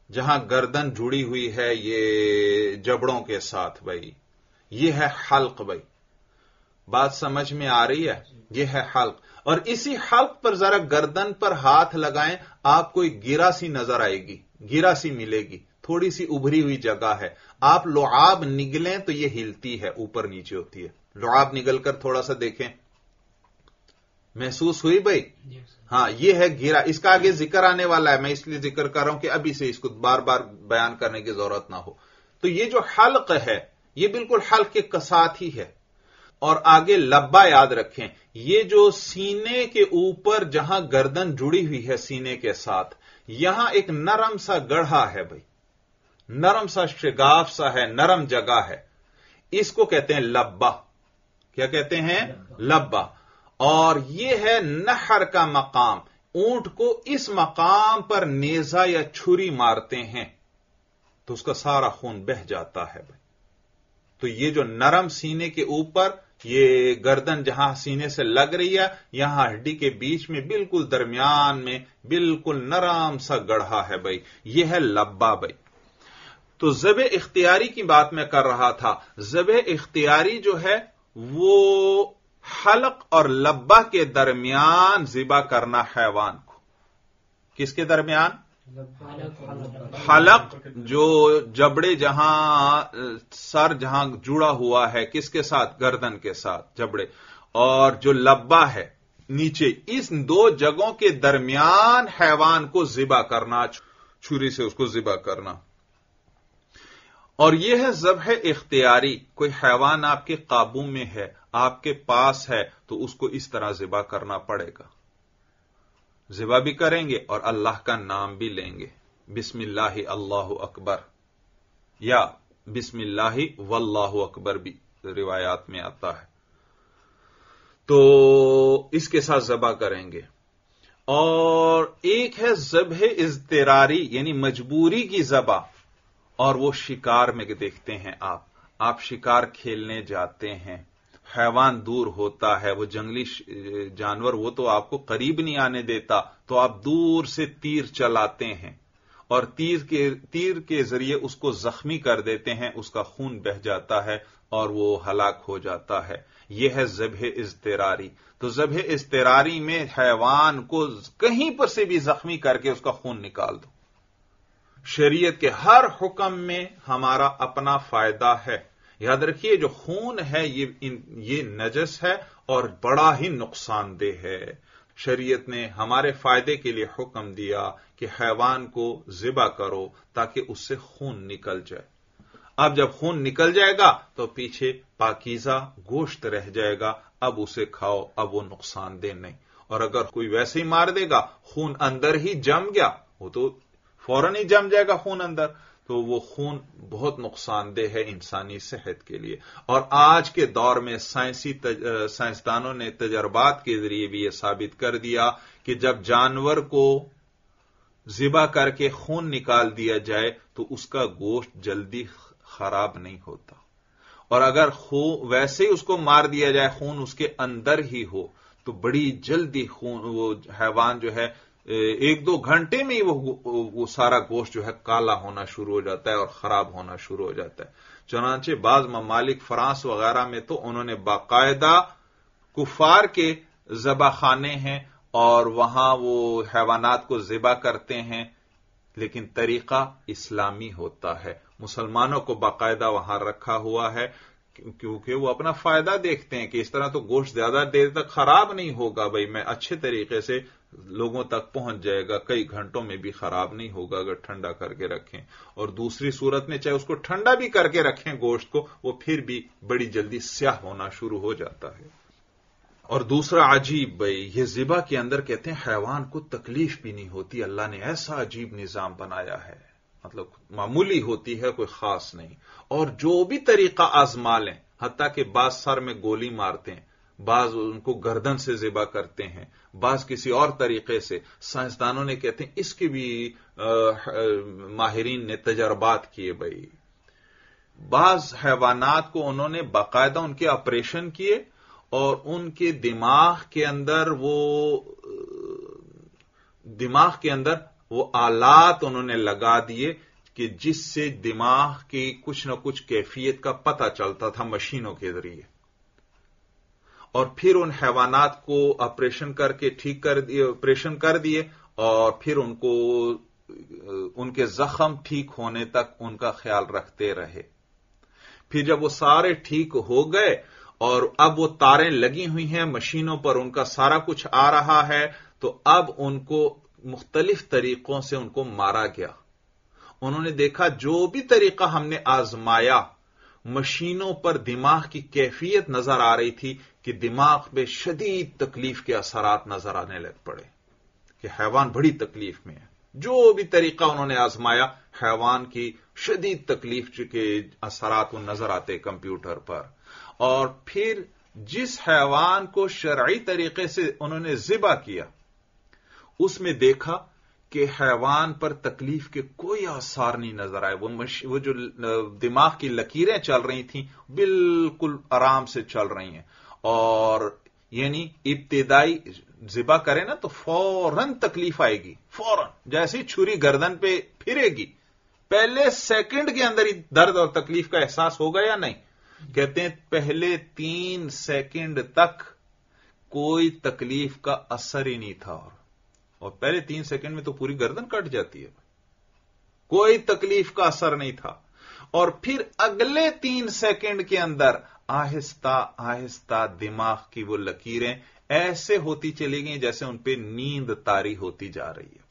جہاں گردن جڑی ہوئی ہے یہ جبڑوں کے ساتھ بھائی، یہ ہے حلق بھائی. بات سمجھ میں آ رہی ہے؟ یہ ہے حلق. اور اسی حلق پر ذرا گردن پر ہاتھ لگائیں، آپ کو ایک گیرا سی نظر آئے گی، گیرا سی ملے گی، تھوڑی سی ابھری ہوئی جگہ ہے. آپ لعاب نگلیں تو یہ ہلتی ہے، اوپر نیچے ہوتی ہے. لعاب نگل کر تھوڑا سا دیکھیں، محسوس ہوئی بھائی؟ ہاں، یہ ہے گیرا. اس کا آگے ذکر آنے والا ہے، میں اس لیے ذکر کر رہا ہوں کہ ابھی سے اس کو بار بار بیان کرنے کی ضرورت نہ ہو. تو یہ جو حلق ہے یہ بالکل حلق کے ساتھ ہی ہے. اور آگے لبا یاد رکھیں، یہ جو سینے کے اوپر جہاں گردن جڑی ہوئی ہے سینے کے ساتھ، یہاں ایک نرم سا گڑھا ہے بھائی، نرم سا شگاف سا ہے، نرم جگہ ہے. اس کو کہتے ہیں لبا. کیا کہتے ہیں؟ لبا. اور یہ ہے نحر کا مقام. اونٹ کو اس مقام پر نیزہ یا چھری مارتے ہیں تو اس کا سارا خون بہہ جاتا ہے بھائی. تو یہ جو نرم سینے کے اوپر یہ گردن جہاں سینے سے لگ رہی ہے، یہاں ہڈی کے بیچ میں بالکل درمیان میں بالکل نرم سا گڑھا ہے بھائی، یہ ہے لبا بھائی. تو ذبح اختیاری کی بات میں کر رہا تھا. ذبح اختیاری جو ہے وہ حلق اور لبا کے درمیان ذبح کرنا حیوان کو. کس کے درمیان؟ حلق جو جبڑے جہاں سر جہاں جڑا ہوا ہے کس کے ساتھ؟ گردن کے ساتھ جبڑے. اور جو لبا ہے نیچے، اس دو جگہوں کے درمیان حیوان کو ذبح کرنا، چھری سے اس کو ذبح کرنا. اور یہ ہے ذبح اختیاری. کوئی حیوان آپ کے قابو میں ہے، آپ کے پاس ہے، تو اس کو اس طرح ذبح کرنا پڑے گا. ذبح بھی کریں گے اور اللہ کا نام بھی لیں گے، بسم اللہ اللہ اکبر، یا بسم اللہ واللہ اکبر بھی روایات میں آتا ہے. تو اس کے ساتھ ذبح کریں گے. اور ایک ہے ذبح اضطراری، یعنی مجبوری کی ذبح. اور وہ شکار میں دیکھتے ہیں آپ آپ شکار کھیلنے جاتے ہیں، حیوان دور ہوتا ہے، وہ جنگلی جانور وہ تو آپ کو قریب نہیں آنے دیتا، تو آپ دور سے تیر چلاتے ہیں اور تیر کے تیر کے ذریعے اس کو زخمی کر دیتے ہیں، اس کا خون بہہ جاتا ہے اور وہ ہلاک ہو جاتا ہے. یہ ہے ذبح اضطراری. تو ذبح اضطراری میں حیوان کو کہیں پر سے بھی زخمی کر کے اس کا خون نکال دو. شریعت کے ہر حکم میں ہمارا اپنا فائدہ ہے. یاد رکھیے جو خون ہے یہ یہ نجس ہے اور بڑا ہی نقصان دہ ہے. شریعت نے ہمارے فائدے کے لیے حکم دیا کہ حیوان کو ذبح کرو تاکہ اس سے خون نکل جائے. اب جب خون نکل جائے گا تو پیچھے پاکیزہ گوشت رہ جائے گا، اب اسے کھاؤ، اب وہ نقصان دہ نہیں. اور اگر کوئی ویسے ہی مار دے گا، خون اندر ہی جم گیا، وہ تو فوراً ہی جم جائے گا خون اندر، تو وہ خون بہت نقصان دہ ہے انسانی صحت کے لیے. اور آج کے دور میں سائنسی تج... سائنسدانوں نے تجربات کے ذریعے بھی یہ ثابت کر دیا کہ جب جانور کو ذبح کر کے خون نکال دیا جائے تو اس کا گوشت جلدی خراب نہیں ہوتا. اور اگر خون ویسے ہی اس کو مار دیا جائے، خون اس کے اندر ہی ہو، تو بڑی جلدی خون وہ حیوان جو ہے ایک دو گھنٹے میں ہی وہ, وہ سارا گوشت جو ہے کالا ہونا شروع ہو جاتا ہے اور خراب ہونا شروع ہو جاتا ہے. چنانچہ بعض ممالک فرانس وغیرہ میں تو انہوں نے باقاعدہ کفار کے ذبح خانے ہیں اور وہاں وہ حیوانات کو ذبح کرتے ہیں، لیکن طریقہ اسلامی ہوتا ہے. مسلمانوں کو باقاعدہ وہاں رکھا ہوا ہے کیونکہ وہ اپنا فائدہ دیکھتے ہیں کہ اس طرح تو گوشت زیادہ دیر تک خراب نہیں ہوگا، بھائی میں اچھے طریقے سے لوگوں تک پہنچ جائے گا، کئی گھنٹوں میں بھی خراب نہیں ہوگا اگر ٹھنڈا کر کے رکھیں. اور دوسری صورت میں چاہے اس کو ٹھنڈا بھی کر کے رکھیں گوشت کو، وہ پھر بھی بڑی جلدی سیاہ ہونا شروع ہو جاتا ہے. اور دوسرا عجیب بھائی، یہ ذبح کے اندر کہتے ہیں حیوان کو تکلیف بھی نہیں ہوتی. اللہ نے ایسا عجیب نظام بنایا ہے، مطلب معمولی ہوتی ہے، کوئی خاص نہیں. اور جو بھی طریقہ آزما لیں، حتیٰ کہ بعض سر میں گولی مارتے ہیں، بعض ان کو گردن سے ذبح کرتے ہیں، بعض کسی اور طریقے سے. سائنسدانوں نے کہتے ہیں اس کے بھی ماہرین نے تجربات کیے. بھائی بعض حیوانات کو انہوں نے باقاعدہ ان کے آپریشن کیے اور ان کے دماغ کے اندر وہ دماغ کے اندر وہ آلات انہوں نے لگا دیے کہ جس سے دماغ کی کچھ نہ کچھ کیفیت کا پتہ چلتا تھا مشینوں کے ذریعے، اور پھر ان حیوانات کو آپریشن کر کے ٹھیک کر دیے آپریشن کر دیے اور پھر ان کو ان کے زخم ٹھیک ہونے تک ان کا خیال رکھتے رہے۔ پھر جب وہ سارے ٹھیک ہو گئے اور اب وہ تاریں لگی ہوئی ہیں مشینوں پر، ان کا سارا کچھ آ رہا ہے، تو اب ان کو مختلف طریقوں سے ان کو مارا گیا۔ انہوں نے دیکھا جو بھی طریقہ ہم نے آزمایا، مشینوں پر دماغ کی کیفیت نظر آ رہی تھی کہ دماغ پہ شدید تکلیف کے اثرات نظر آنے لگ پڑے، کہ حیوان بڑی تکلیف میں ہے۔ جو بھی طریقہ انہوں نے آزمایا، حیوان کی شدید تکلیف کے اثرات وہ نظر آتے کمپیوٹر پر۔ اور پھر جس حیوان کو شرعی طریقے سے انہوں نے ذبح کیا، اس میں دیکھا کہ حیوان پر تکلیف کے کوئی آثار نہیں نظر آئے۔ وہ, مش... وہ جو دماغ کی لکیریں چل رہی تھیں بالکل آرام سے چل رہی ہیں، اور یعنی ابتدائی ذبح کرے نا تو فوراً تکلیف آئے گی، فوراً جیسی چھری گردن پہ پھرے گی، پہلے سیکنڈ کے اندر ہی درد اور تکلیف کا احساس ہوگا یا نہیں؟ کہتے ہیں پہلے تین سیکنڈ تک کوئی تکلیف کا اثر ہی نہیں تھا، اور اور پہلے تین سیکنڈ میں تو پوری گردن کٹ جاتی ہے، کوئی تکلیف کا اثر نہیں تھا۔ اور پھر اگلے تین سیکنڈ کے اندر آہستہ آہستہ دماغ کی وہ لکیریں ایسے ہوتی چلی گئیں جیسے ان پہ نیند طاری ہوتی جا رہی ہے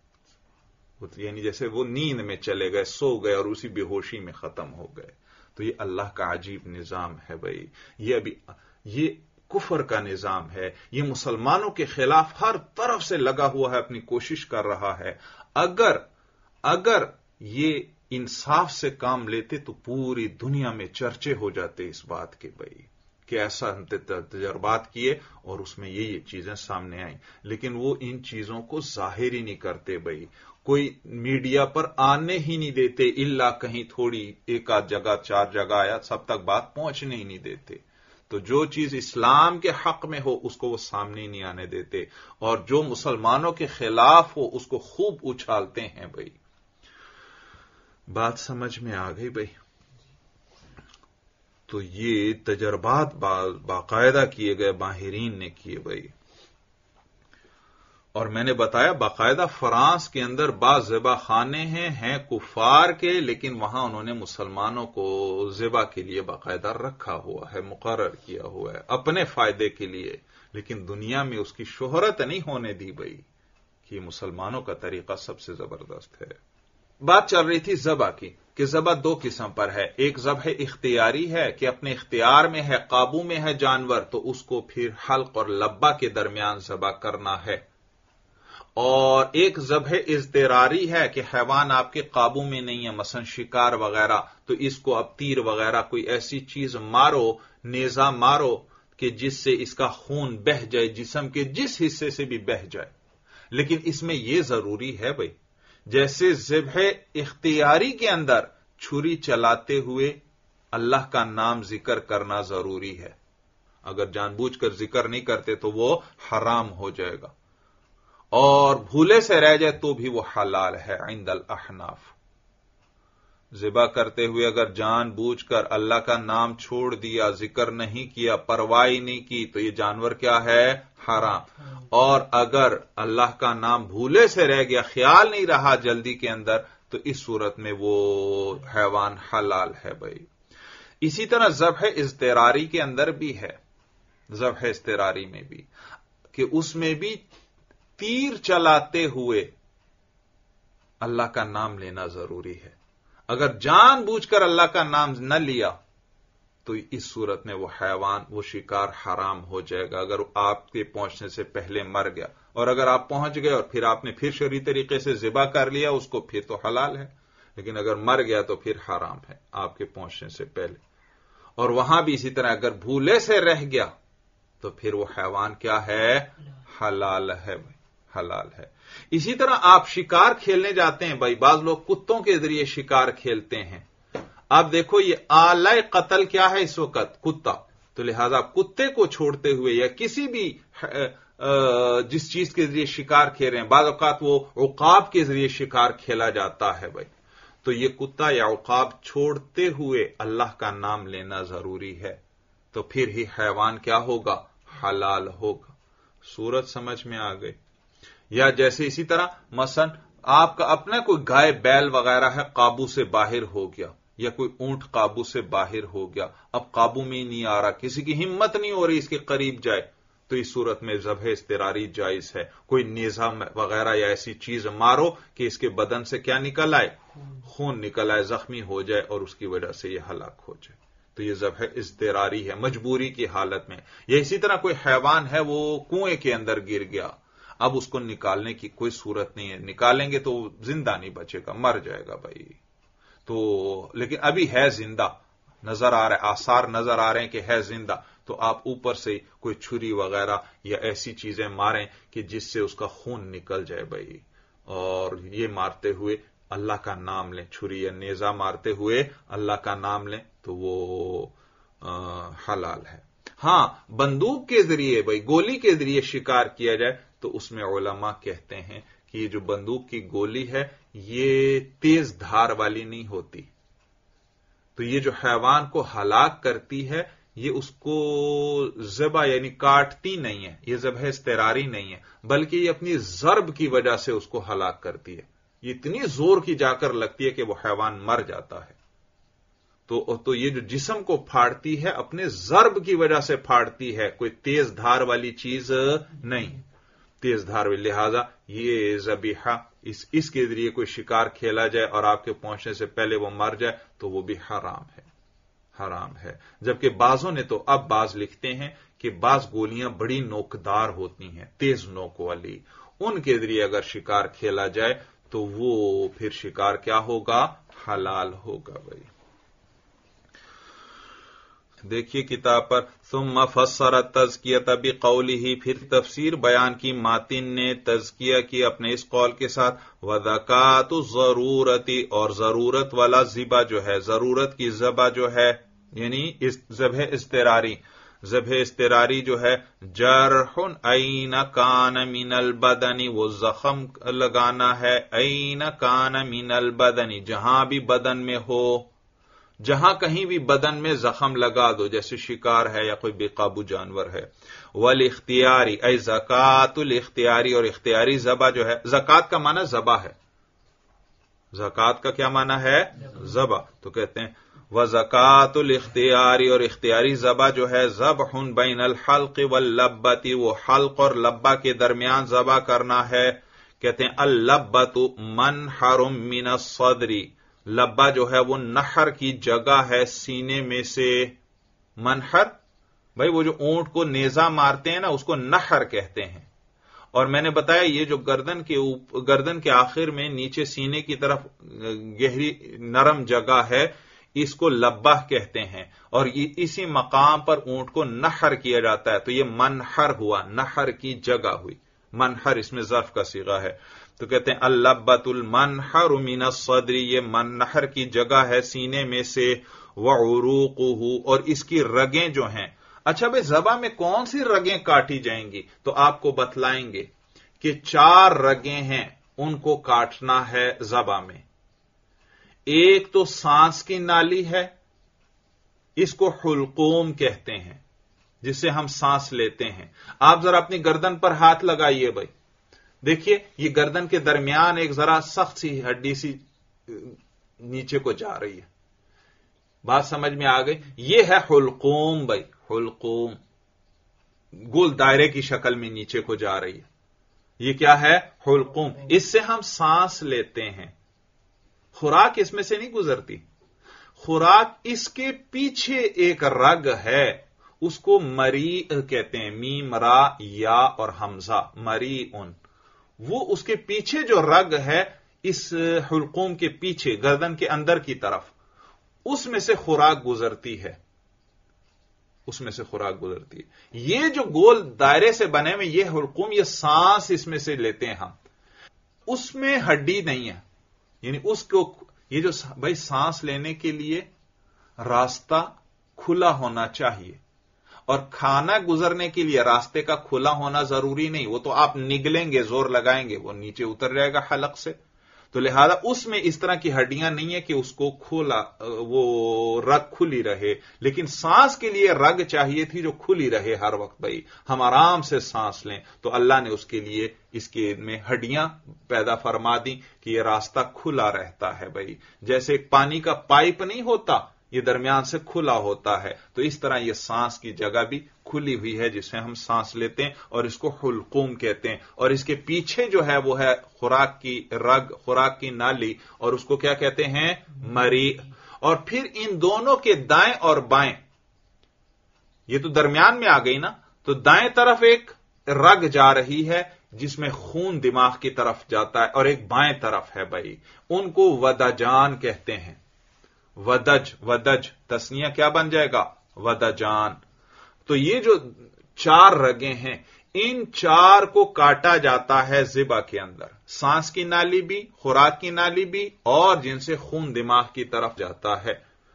بھائی، یعنی جیسے وہ نیند میں چلے گئے، سو گئے اور اسی بے ہوشی میں ختم ہو گئے۔ تو یہ اللہ کا عجیب نظام ہے بھائی، یہ ابھی یہ کفر کا نظام ہے، یہ مسلمانوں کے خلاف ہر طرف سے لگا ہوا ہے، اپنی کوشش کر رہا ہے۔ اگر اگر یہ انصاف سے کام لیتے تو پوری دنیا میں چرچے ہو جاتے اس بات کے بھائی کہ ایسا ہم تجربات کیے اور اس میں یہ یہ چیزیں سامنے آئیں، لیکن وہ ان چیزوں کو ظاہر ہی نہیں کرتے بھائی، کوئی میڈیا پر آنے ہی نہیں دیتے، الا کہیں تھوڑی ایک آدھ جگہ چار جگہ آیا، سب تک بات پہنچنے ہی نہیں دیتے۔ تو جو چیز اسلام کے حق میں ہو اس کو وہ سامنے نہیں آنے دیتے، اور جو مسلمانوں کے خلاف ہو اس کو خوب اچھالتے ہیں بھائی۔ بات سمجھ میں آ گئی بھائی؟ تو یہ تجربات باقاعدہ کیے گئے، ماہرین نے کیے بھائی۔ اور میں نے بتایا باقاعدہ فرانس کے اندر بعض ذبح خانے ہیں ہیں کفار کے، لیکن وہاں انہوں نے مسلمانوں کو ذبح کے لیے باقاعدہ رکھا ہوا ہے، مقرر کیا ہوا ہے اپنے فائدے کے لیے، لیکن دنیا میں اس کی شہرت نہیں ہونے دی بھائی کہ یہ مسلمانوں کا طریقہ سب سے زبردست ہے۔ بات چل رہی تھی ذبح کی کہ ذبح دو قسم پر ہے، ایک ذبح اختیاری ہے کہ اپنے اختیار میں ہے، قابو میں ہے جانور، تو اس کو پھر حلق اور لبہ کے درمیان ذبح کرنا ہے، اور ایک ذبح اضطراری ہے کہ حیوان آپ کے قابو میں نہیں ہے، مثلا شکار وغیرہ، تو اس کو اب تیر وغیرہ کوئی ایسی چیز مارو، نیزہ مارو کہ جس سے اس کا خون بہہ جائے، جسم کے جس حصے سے بھی بہہ جائے۔ لیکن اس میں یہ ضروری ہے بھائی، جیسے ذبح اختیاری کے اندر چھری چلاتے ہوئے اللہ کا نام ذکر کرنا ضروری ہے، اگر جان بوجھ کر ذکر نہیں کرتے تو وہ حرام ہو جائے گا، اور بھولے سے رہ جائے تو بھی وہ حلال ہے عند الاحناف۔ ذبح کرتے ہوئے اگر جان بوجھ کر اللہ کا نام چھوڑ دیا، ذکر نہیں کیا، پرواہ نہیں کی، تو یہ جانور کیا ہے؟ حرام۔ اور اگر اللہ کا نام بھولے سے رہ گیا، خیال نہیں رہا جلدی کے اندر، تو اس صورت میں وہ حیوان حلال ہے بھائی۔ اسی طرح ذبح اضطراری کے اندر بھی ہے، ذبح اضطراری میں بھی کہ اس میں بھی تیر چلاتے ہوئے اللہ کا نام لینا ضروری ہے، اگر جان بوجھ کر اللہ کا نام نہ لیا تو اس صورت میں وہ حیوان، وہ شکار حرام ہو جائے گا، اگر آپ کے پہنچنے سے پہلے مر گیا، اور اگر آپ پہنچ گئے اور پھر آپ نے پھر شرعی طریقے سے ذبح کر لیا اس کو، پھر تو حلال ہے، لیکن اگر مر گیا تو پھر حرام ہے آپ کے پہنچنے سے پہلے۔ اور وہاں بھی اسی طرح اگر بھولے سے رہ گیا تو پھر وہ حیوان کیا ہے؟ حلال ہے بھائی، حلال ہے۔ اسی طرح آپ شکار کھیلنے جاتے ہیں بھائی، بعض لوگ کتوں کے ذریعے شکار کھیلتے ہیں۔ اب دیکھو یہ اعلی قتل کیا ہے اس وقت؟ کتا، تو لہذا کتے کو چھوڑتے ہوئے یا کسی بھی जिस चीज के जरिए शिकार खेल रहे हैं, बाज़ औक़ात वो उक़ाब के जरिए शिकार खेला जाता है भाई, तो ये कुत्ता या उक़ाब छोड़ते हुए अल्लाह का नाम लेना जरूरी है, तो फिर ही हैवान क्या होगा, हलाल होगा। सूरत समझ में आ गई। या जैसे इसी तरह मसलन आपका अपना कोई गाय बैल वगैरह है, काबू से बाहर हो गया, या कोई ऊंट काबू से बाहर हो गया, अब काबू में ही नहीं आ रहा, किसी की हिम्मत नहीं हो रही इसके करीब जाए, तो इस सूरत में ज़ब्ह इस्तिरारी जायज है। कोई नेज़ा वगैरह या ऐसी चीज मारो कि इसके बदन से क्या निकल आए, खून निकल आए, जख्मी हो जाए और उसकी वजह से यह हलाक हो जाए, तो यह ज़ब्ह इस्तिरारी है, मजबूरी की हालत में। या इसी तरह कोई हैवान है वो कुएं के अंदर गिर गया, अब उसको निकालने की कोई सूरत नहीं है, निकालेंगे तो जिंदा नहीं बचेगा, मर जाएगा भाई, तो लेकिन अभी है जिंदा, नजर आ रहा है, आसार नजर आ रहे हैं कि है जिंदा, तो आप ऊपर से कोई छुरी वगैरह या ऐसी चीजें मारें कि जिससे उसका खून निकल जाए भाई, और ये मारते हुए अल्लाह का नाम लें, छुरी या नेजा मारते हुए अल्लाह का नाम लें, तो वो आ, हलाल है। हां, बंदूक के जरिए भाई, गोली के जरिए शिकार किया जाए तो उसमें उलमा कहते हैं कि ये जो बंदूक की गोली है ये तेज धार वाली नहीं होती, तो ये जो हैवान को हलाक करती है ये उसको ज़बा यानी काटती नहीं है, ये ज़बह इस्तिरारी नहीं है, बल्कि ये अपनी ज़र्ब की वजह से उसको हलाक करती है, ये इतनी जोर की जाकर लगती है कि वो हैवान मर जाता है। तो तो ये जो जिस्म को फाड़ती है अपने ज़र्ब की वजह से फाड़ती है, कोई तेज धार वाली चीज नहीं, तेज धार वाली, लिहाजा ये ज़बीहा, इस इसके जरिए कोई शिकार खेला जाए और आपके पहुंचने से पहले वो मर जाए तो वो भी हराम है, हराम है। जबकि बाजों ने तो अब बाज लिखते हैं कि बाज गोलियां बड़ी नोकदार होती हैं, तेज नोक वाली, उनके जरिए अगर शिकार खेला जाए तो वो फिर शिकार क्या होगा, हलाल होगा भाई। देखिए किताब पर, सुम्मा फस्सर तज़कियत बिक़ौलिही, फिर तफसीर बयान की मातिन ने, तज़किया की अपने इस कौल के साथ, व ज़कातु ज़रूरती, और जरूरत वाला ज़िबा जो है, जरूरत की ज़बा जो है यानी इस ज़बह इस्तिरारी, ज़बह इस्तिरारी जो है, जरहुन ऐन कान मिनल बदनी, वो जख्म लगाना है, ऐन कान मिनल बदनी, जहां भी बदन में हो, जहां कहीं भी बदन में जख्म लगा दो, जैसे शिकार है या कोई बेकाबू जानवर है। वल इख्तियारी ऐ ज़कातुल इख्तियारी, और इख्तियारी ज़बा जो है, ज़कात का माना ज़बा है, ज़कात का क्या माना है, ज़बा, तो कहते हैं व ज़कातुल इख्तियारी, और इख्तियारी ज़बा जो है, ज़बहुन बैनल हल्क़ वल लब्बती, वो हल्क़ और लब्बा के दरमियान ज़बा करना है। कहते हैं अल लब्बतु मनहरुम मिनस सदरी, लब्बा जो है वो नहर की जगह है सीने में से, मनहर भाई वो जो ऊंट को नेजा मारते हैं ना उसको नहर कहते हैं, और मैंने बताया ये जो गर्दन के ऊपर, गर्दन के आखिर में नीचे सीने की तरफ गहरी नरम जगह है, इसको लब्बा कहते हैं, और ये इसी मकाम पर ऊंट को नहर किया जाता है, तो ये मनहर हुआ, नहर की जगह हुई, मनहर इसमें ज़र्फ का सीगा है। तो कहते हैं अल्लब्बतुल मनहर मिनस सदरी, ये मनहर की जगह है सीने में से, व उरूक़ुहु, और इसकी रगें जो हैं। अच्छा भाई ज़बा में कौन सी रगें काटी जाएंगी, तो आपको बतलाएंगे कि चार रगें हैं, उनको काटना है ज़बा में। एक तो सांस की नाली है, इसको हुल्कूम कहते हैं, जिससे हम सांस लेते हैं। आप जरा अपनी गर्दन पर हाथ लगाइए भाई, देखिए ये गर्दन के दरमियान एक जरा सख्त सी हड्डी सी नीचे को जा रही है, बात समझ में आ गई, ये है हुल्कूम भाई, हुल्कूम गोल दायरे की शक्ल में नीचे को जा रही है, ये क्या है, हुल्कूम, इससे हम सांस लेते हैं, खुराक इसमें से नहीं गुजरती, खुराक इसके पीछे एक रग है, उसको मरी कहते हैं, मीम रा या और हमजा, मरी उन, वो उसके पीछे जो रग है इस हुल्कूम के पीछे गर्दन के अंदर की तरफ, उसमें से खुराक गुजरती है, उसमें से खुराक गुजरती है। ये जो गोल दायरे से बने में ये हुल्कूम, ये सांस इसमें से लेते हैं हम, उसमें हड्डी नहीं है, यानी उसको ये जो भाई सांस लेने के लिए रास्ता खुला होना चाहिए, اور کھانا گزرنے کے لیے راستے کا کھلا ہونا ضروری نہیں، وہ تو آپ نگلیں گے، زور لگائیں گے، وہ نیچے اتر جائے گا حلق سے. تو لہذا اس میں اس طرح کی ہڈیاں نہیں ہے کہ اس کو کھولا وہ رگ کھلی رہے، لیکن سانس کے لیے رگ چاہیے تھی جو کھلی رہے ہر وقت. بھائی ہم آرام سے سانس لیں، تو اللہ نے اس کے لیے اس کے میں ہڈیاں پیدا فرما دی کہ یہ راستہ کھلا رہتا ہے. بھائی جیسے ایک پانی کا پائپ نہیں ہوتا، یہ درمیان سے کھلا ہوتا ہے، تو اس طرح یہ سانس کی جگہ بھی کھلی ہوئی ہے جس میں ہم سانس لیتے ہیں، اور اس کو حلقوم کہتے ہیں. اور اس کے پیچھے جو ہے وہ ہے خوراک کی رگ، خوراک کی نالی، اور اس کو کیا کہتے ہیں؟ مری. اور پھر ان دونوں کے دائیں اور بائیں، یہ تو درمیان میں آ گئی نا، تو دائیں طرف ایک رگ جا رہی ہے جس میں خون دماغ کی طرف جاتا ہے، اور ایک بائیں طرف ہے. بھائی ان کو ودجان کہتے ہیں. ودج ودج تسنیہ کیا بن جائے گا؟ ودجان. تو یہ جو چار رگیں ہیں، ان چار کو کاٹا جاتا ہے ذبح کے اندر، سانس کی نالی بھی، خوراک کی نالی بھی، اور جن سے خون دماغ کی طرف جاتا ہے.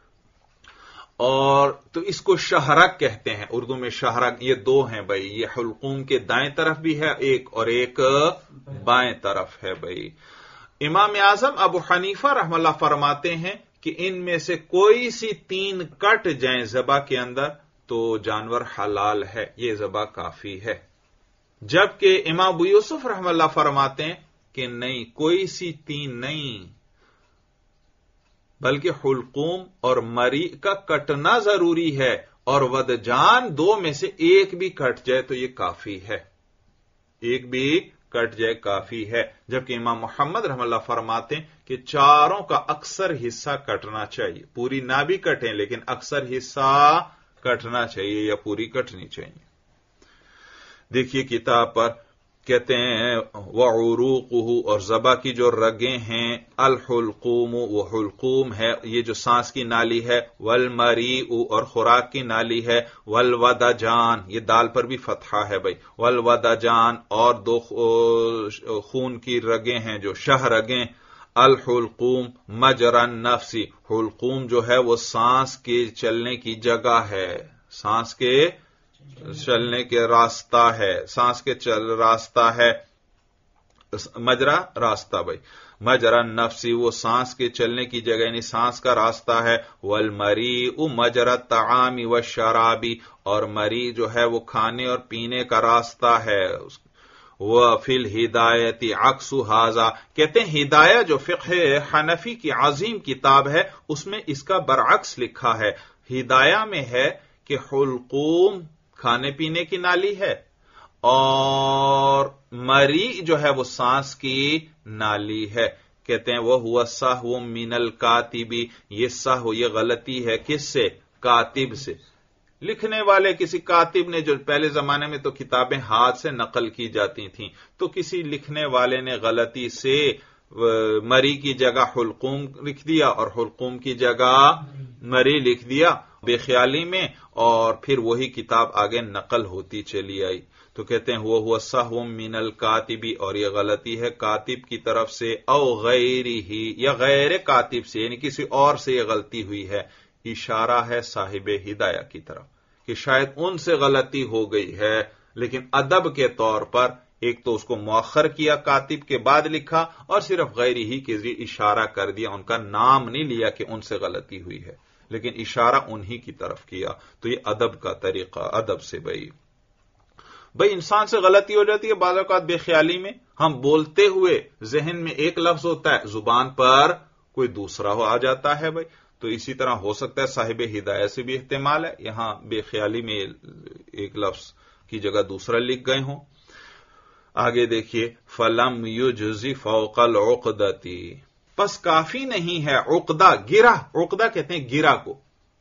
اور تو اس کو شہرک کہتے ہیں، اردو میں شہرک. یہ دو ہیں بھائی، یہ حلقوم کے دائیں طرف بھی ہے ایک، اور ایک بائیں طرف ہے. بھائی امام اعظم ابو حنیفہ رحمہ اللہ فرماتے ہیں کہ ان میں سے کوئی سی تین کٹ جائیں ذبح کے اندر تو جانور حلال ہے، یہ ذبح کافی ہے. جبکہ امام ابو یوسف رحمہ اللہ فرماتے ہیں کہ نہیں، کوئی سی تین نہیں، بلکہ حلقوم اور مری کا کٹنا ضروری ہے، اور ودجان دو میں سے ایک بھی کٹ جائے تو یہ کافی ہے، ایک بھی کٹ جائے کافی ہے. جبکہ امام محمد رحمہ اللہ فرماتے ہیں کہ چاروں کا اکثر حصہ کٹنا چاہیے، پوری نہ بھی کٹیں لیکن اکثر حصہ کٹنا چاہیے یا پوری کٹنی چاہیے. دیکھیے کتاب پر کہتے ہیں وعروقہ، اور ذبح کی جو رگیں ہیں، الحلقوم، وہ حلقوم ہے، یہ جو سانس کی نالی ہے، والمریء، اور خوراک کی نالی ہے، والودجان، یہ دال پر بھی فتحہ ہے بھائی، والودجان، اور دو خون کی رگیں ہیں جو شہ رگیں. الحلقوم مجرى النفس، حلقوم جو ہے وہ سانس کے چلنے کی جگہ ہے، سانس کے چلنے کے راستہ ہے، سانس کے چل راستہ ہے. مجرا راستہ بھائی، مجرى النفس وہ سانس کے چلنے کی جگہ یعنی سانس کا راستہ ہے. والمریء مجرى الطعام والشراب، اور مری جو ہے وہ کھانے اور پینے کا راستہ ہے. وفی الہدایت عکس ھذا، کہتے ہیں ہدایہ جو فقہ حنفی کی عظیم کتاب ہے اس میں اس کا برعکس لکھا ہے. ہدایہ میں ہے کہ حلقوم کھانے پینے کی نالی ہے، اور مری جو ہے وہ سانس کی نالی ہے. کہتے ہیں وہ ہوا سہو من الکاتب، یہ سہو یہ غلطی ہے کس سے؟ کاتب سے، لکھنے والے کسی کاتب نے، جو پہلے زمانے میں تو کتابیں ہاتھ سے نقل کی جاتی تھیں، تو کسی لکھنے والے نے غلطی سے مری کی جگہ حلقوم لکھ دیا اور حلقوم کی جگہ مری لکھ دیا بے خیالی میں، اور پھر وہی کتاب آگے نقل ہوتی چلی آئی. تو کہتے ہیں وہ ہوا سہو من الکاتبی، اور یہ غلطی ہے کاتب کی طرف سے، او غیری ہی، یا غیر کاتب سے، یعنی کسی اور سے یہ غلطی ہوئی ہے. اشارہ ہے صاحب ہدایہ کی طرف کہ شاید ان سے غلطی ہو گئی ہے، لیکن ادب کے طور پر ایک تو اس کو مؤخر کیا، کاتب کے بعد لکھا، اور صرف غیری ہی کے ذریعے اشارہ کر دیا، ان کا نام نہیں لیا کہ ان سے غلطی ہوئی ہے، لیکن اشارہ انہی کی طرف کیا. تو یہ ادب کا طریقہ، ادب سے بھائی بھائی انسان سے غلطی ہو جاتی ہے بعض اوقات بے خیالی میں، ہم بولتے ہوئے ذہن میں ایک لفظ ہوتا ہے، زبان پر کوئی دوسرا ہو آ جاتا ہے بھائی. تو اسی طرح ہو سکتا ہے صاحب ہدایہ سے بھی احتمال ہے، یہاں بے خیالی میں ایک لفظ کی جگہ دوسرا لکھ گئے ہوں. آگے دیکھیے فلم یجز فوق العقدتی، پس کافی نہیں ہے عقدہ، گرہ، عقدہ کہتے ہیں گرہ کو،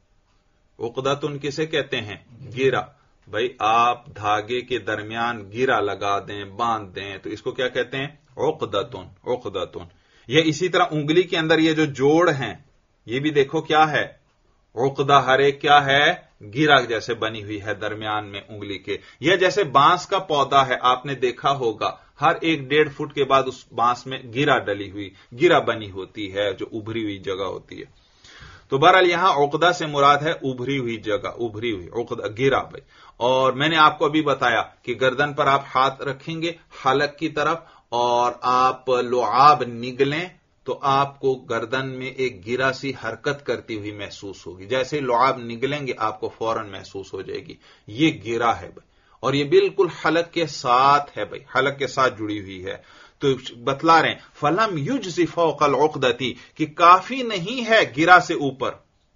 عقدتن کسے کہتے ہیں؟ گرہ. بھائی آپ دھاگے کے درمیان گرہ لگا دیں، باندھ دیں، تو اس کو کیا کہتے ہیں؟ عقدتن. عقدتن. یہ اسی طرح انگلی کے اندر یہ جو جوڑ ہیں، یہ بھی دیکھو کیا ہے؟ عقدہ. ہر ایک کیا ہے؟ گرہ جیسے بنی ہوئی ہے درمیان میں انگلی کے. یا جیسے بانس کا پودا ہے، آپ نے دیکھا ہوگا ہر ایک ڈیڑھ فٹ کے بعد اس بانس میں گرہ ڈلی ہوئی، گرہ بنی ہوتی ہے جو ابھری ہوئی جگہ ہوتی ہے. تو بہرحال یہاں عقدہ سے مراد ہے ابھری ہوئی جگہ، ابھری ہوئی عقدہ، گرا بھائی. اور میں نے آپ کو ابھی بتایا کہ گردن پر آپ ہاتھ رکھیں گے حلق کی طرف اور آپ لعاب نگلیں تو آپ کو گردن میں ایک گرا سی حرکت کرتی ہوئی محسوس ہوگی. جیسے لعاب نگلیں گے آپ کو فوراً محسوس ہو جائے گی یہ گرا ہے بھائی، اور یہ بالکل حلق کے ساتھ ہے بھائی، حلق کے ساتھ جڑی ہوئی ہے. تو بتلا رہے ہیں فلم یجزی فوق العقدتی کہ کافی نہیں ہے گرا سے اوپر،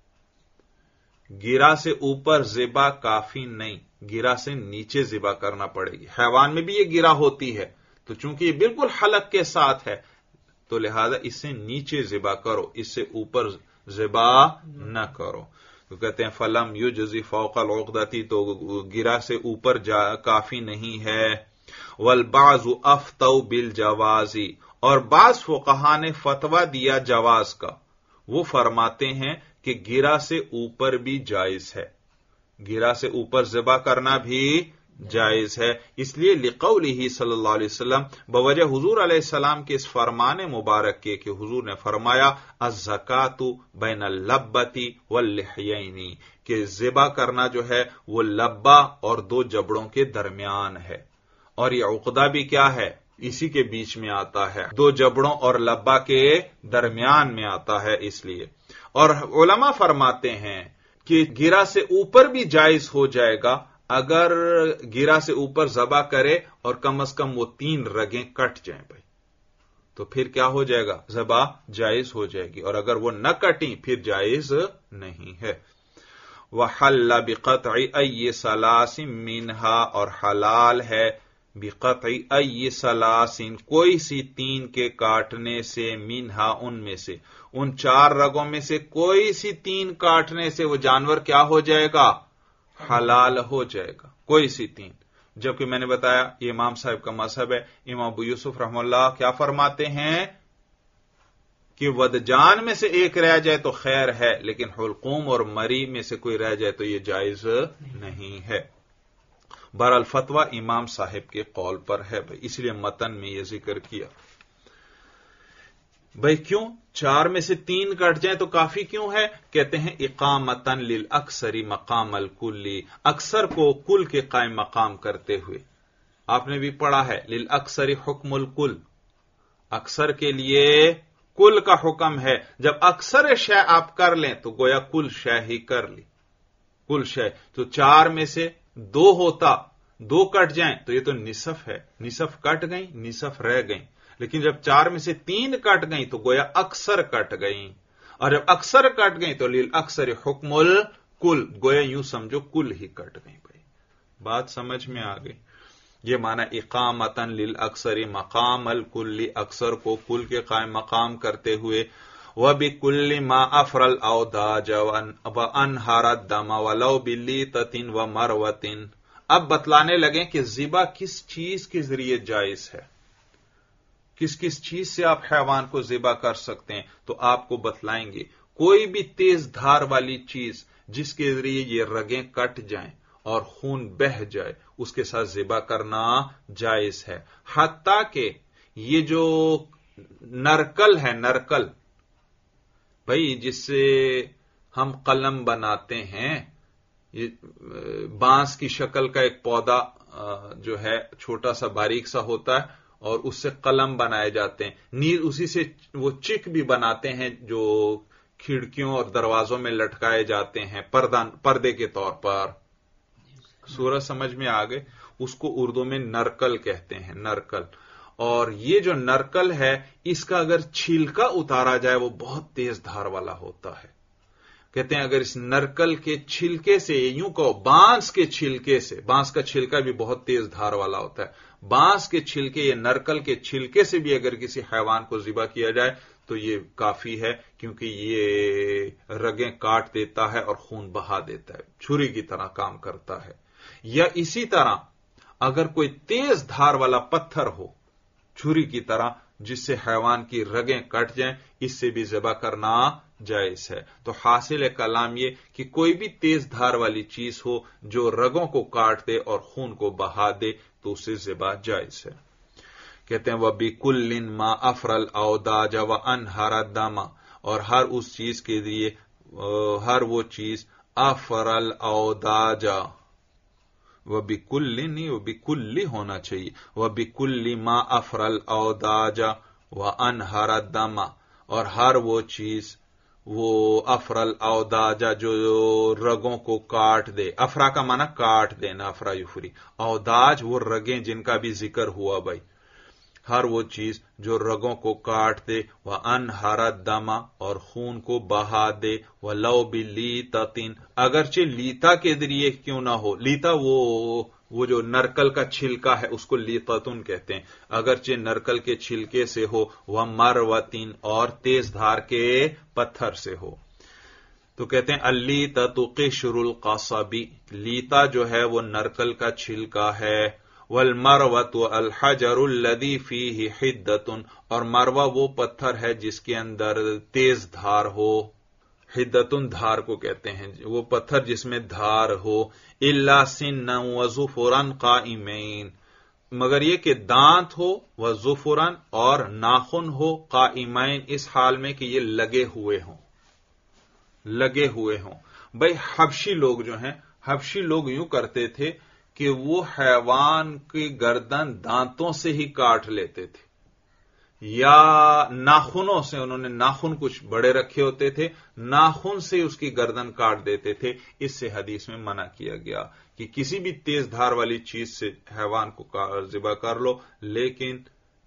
گرا سے اوپر ذبح کافی نہیں، گرا سے نیچے ذبح کرنا پڑے گی. حیوان میں بھی یہ گرا ہوتی ہے تو چونکہ یہ بالکل حلق کے ساتھ ہے تو لہذا اس سے نیچے ذبح کرو، اس سے اوپر ذبح نہ کرو. تو کہتے ہیں فلم یجزی فوق العقدتی تو گرا سے اوپر جا کافی نہیں ہے. والبعض افتوا بالجواز اور بعض فقہا نے فتویٰ دیا جواز کا، وہ فرماتے ہیں کہ گرا سے اوپر بھی جائز ہے، گرا سے اوپر ذبح کرنا بھی جائز ہے. اس لیے لقولہ صلی اللہ علیہ وسلم بوجہ حضور علیہ السلام کے اس فرمان مبارک کے کہ حضور نے فرمایا الزکات بین اللبۃ واللحیین کہ ذبح کرنا جو ہے وہ لبہ اور دو جبڑوں کے درمیان ہے. اور یہ عقدہ بھی کیا ہے؟ اسی کے بیچ میں آتا ہے، دو جبڑوں اور لبہ کے درمیان میں آتا ہے. اس لیے اور علماء فرماتے ہیں کہ گرا سے اوپر بھی جائز ہو جائے گا اگر گرا سے اوپر ذبح کرے اور کم از کم وہ تین رگیں کٹ جائیں بھائی، تو پھر کیا ہو جائے گا؟ ذبح جائز ہو جائے گی. اور اگر وہ نہ کٹیں پھر جائز نہیں ہے. وحل بقطع ای ثلاث منہا اور حلال ہے بقطع ای ثلاث کوئی سی تین کے کاٹنے سے، منہا ان میں سے، ان چار رگوں میں سے کوئی سی تین کاٹنے سے وہ جانور کیا ہو جائے گا؟ حلال ہو جائے گا، کوئی سی تین. جبکہ میں نے بتایا یہ امام صاحب کا مذہب ہے. امام ابو یوسف رحمہ اللہ کیا فرماتے ہیں کہ ودجان میں سے ایک رہ جائے تو خیر ہے، لیکن حلقوم اور مری میں سے کوئی رہ جائے تو یہ جائز نہیں ہے. بہرحال فتویٰ امام صاحب کے قول پر ہے بھائی، اس لیے متن میں یہ ذکر کیا. بھائی کیوں چار میں سے تین کٹ جائیں تو کافی کیوں ہے؟ کہتے ہیں اقامتن للاکثر مقام الکلی، اکثر کو کل کے قائم مقام کرتے ہوئے. آپ نے بھی پڑھا ہے للاکثر حکم الکل، اکثر کے لیے کل کا حکم ہے. جب اکثر شے آپ کر لیں تو گویا کل شے ہی کر لی، کل شے. تو چار میں سے دو ہوتا، دو کٹ جائیں تو یہ تو نصف ہے، نصف کٹ گئیں، نصف رہ گئیں. لیکن جب چار میں سے تین کٹ گئیں تو گویا اکثر کٹ گئیں، اور جب اکثر کٹ گئیں تو للاکثر حکم الکل، گویا یوں سمجھو کل ہی کٹ گئیں. بھائی بات سمجھ میں آ گئی؟ یہ معنی اقامتن للاکثر مقام الکل، اکثر کو کل کے قائم مقام کرتے ہوئے. وَبِكُلِّ مَا أَفْرَ الْأَوْدَاجَ وَأَنْهَرَ الدَّمَ وَلَوْ بِلِّيطَةٍ وَمَرْوَةٍ. اب بتلانے لگیں کہ ذبح کس چیز کے ذریعے جائز ہے، کس کس چیز سے آپ حیوان کو ذبح کر سکتے ہیں. تو آپ کو بتلائیں گے کوئی بھی تیز دھار والی چیز جس کے ذریعے یہ رگیں کٹ جائیں اور خون بہہ جائے، اس کے ساتھ ذبح کرنا جائز ہے. حتیٰ کہ یہ جو نرکل ہے، نرکل بھائی جس سے ہم قلم بناتے ہیں، یہ بانس کی شکل کا ایک پودا جو ہے چھوٹا سا باریک سا ہوتا ہے اور اس سے قلم بنائے جاتے ہیں. نیز اسی سے وہ چک بھی بناتے ہیں جو کھڑکیوں اور دروازوں میں لٹکائے جاتے ہیں پردے کے طور پر. سورج سمجھ میں آ گئے؟ اس کو اردو میں نرکل کہتے ہیں، نرکل. اور یہ جو نرکل ہے اس کا اگر چھلکا اتارا جائے وہ بہت تیز دھار والا ہوتا ہے. کہتے ہیں اگر اس نرکل کے چھلکے سے، یوں کہو بانس کے چھلکے سے، بانس کا چھلکا بھی بہت تیز دھار والا ہوتا ہے، بانس کے چھلکے یا نرکل کے چھلکے سے بھی اگر کسی حیوان کو ذبح کیا جائے تو یہ کافی ہے، کیونکہ یہ رگیں کاٹ دیتا ہے اور خون بہا دیتا ہے، چھری کی طرح کام کرتا ہے. یا اسی طرح اگر کوئی تیز دھار والا پتھر ہو چھری کی طرح جس سے حیوان کی رگیں کٹ جائیں، اس سے بھی ذبح کرنا جائز ہے. تو حاصل کلام یہ کہ کوئی بھی تیز دھار والی چیز ہو جو رگوں کو کاٹ دے اور خون کو بہا دے تو اسے ذبح جائز ہے. کہتے ہیں وَبِكُلٍّ مَا أَفْرَ الْأَوْدَاجَ وَأَنْهَرَ الدَّمَ، اور ہر اس چیز کے لیے ہر وہ چیز افرل اوداجا، وہ بکلی نہیں، وہ بکلی ہونا چاہیے، وہ بکلی ما افرل اوداجا و انہر الدم، اور ہر وہ چیز وہ افرل اوداجا جو رگوں کو کاٹ دے. افرا کا معنی کاٹ دینا، افرا یفری. اوداج وہ رگیں جن کا بھی ذکر ہوا بھائی. ہر وہ چیز جو رگوں کو کاٹ دے، وہ انہر الدم، اور خون کو بہا دے، وہ لو بلیتن، اگرچہ لیتا کے ذریعے کیوں نہ ہو. لیتا وہ وہ جو نرکل کا چھلکا ہے اس کو لیتتن کہتے ہیں، اگرچہ نرکل کے چھلکے سے ہو. وہ مروتن، اور تیز دھار کے پتھر سے ہو. تو کہتے ہیں اللیتۃ قشر القصب، لیتا جو ہے وہ نرکل کا چھلکا ہے. والمروۃ الحجر الذی فیہ حدۃ، اور مروہ وہ پتھر ہے جس کے اندر تیز دھار ہو. حدتن دھار کو کہتے ہیں، وہ پتھر جس میں دھار ہو. الا سنا وظفرا قائمین، مگر یہ کہ دانت ہو، وظفرا، اور ناخن ہو، قائمین، اس حال میں کہ یہ لگے ہوئے ہوں، لگے ہوئے ہوں. بھائی حبشی لوگ جو ہیں، حبشی لوگ یوں کرتے تھے کہ وہ حیوان کی گردن دانتوں سے ہی کاٹ لیتے تھے، یا ناخنوں سے. انہوں نے ناخن کچھ بڑے رکھے ہوتے تھے، ناخن سے اس کی گردن کاٹ دیتے تھے. اس سے حدیث میں منع کیا گیا کہ کسی بھی تیز دھار والی چیز سے حیوان کو ذبح کر لو، لیکن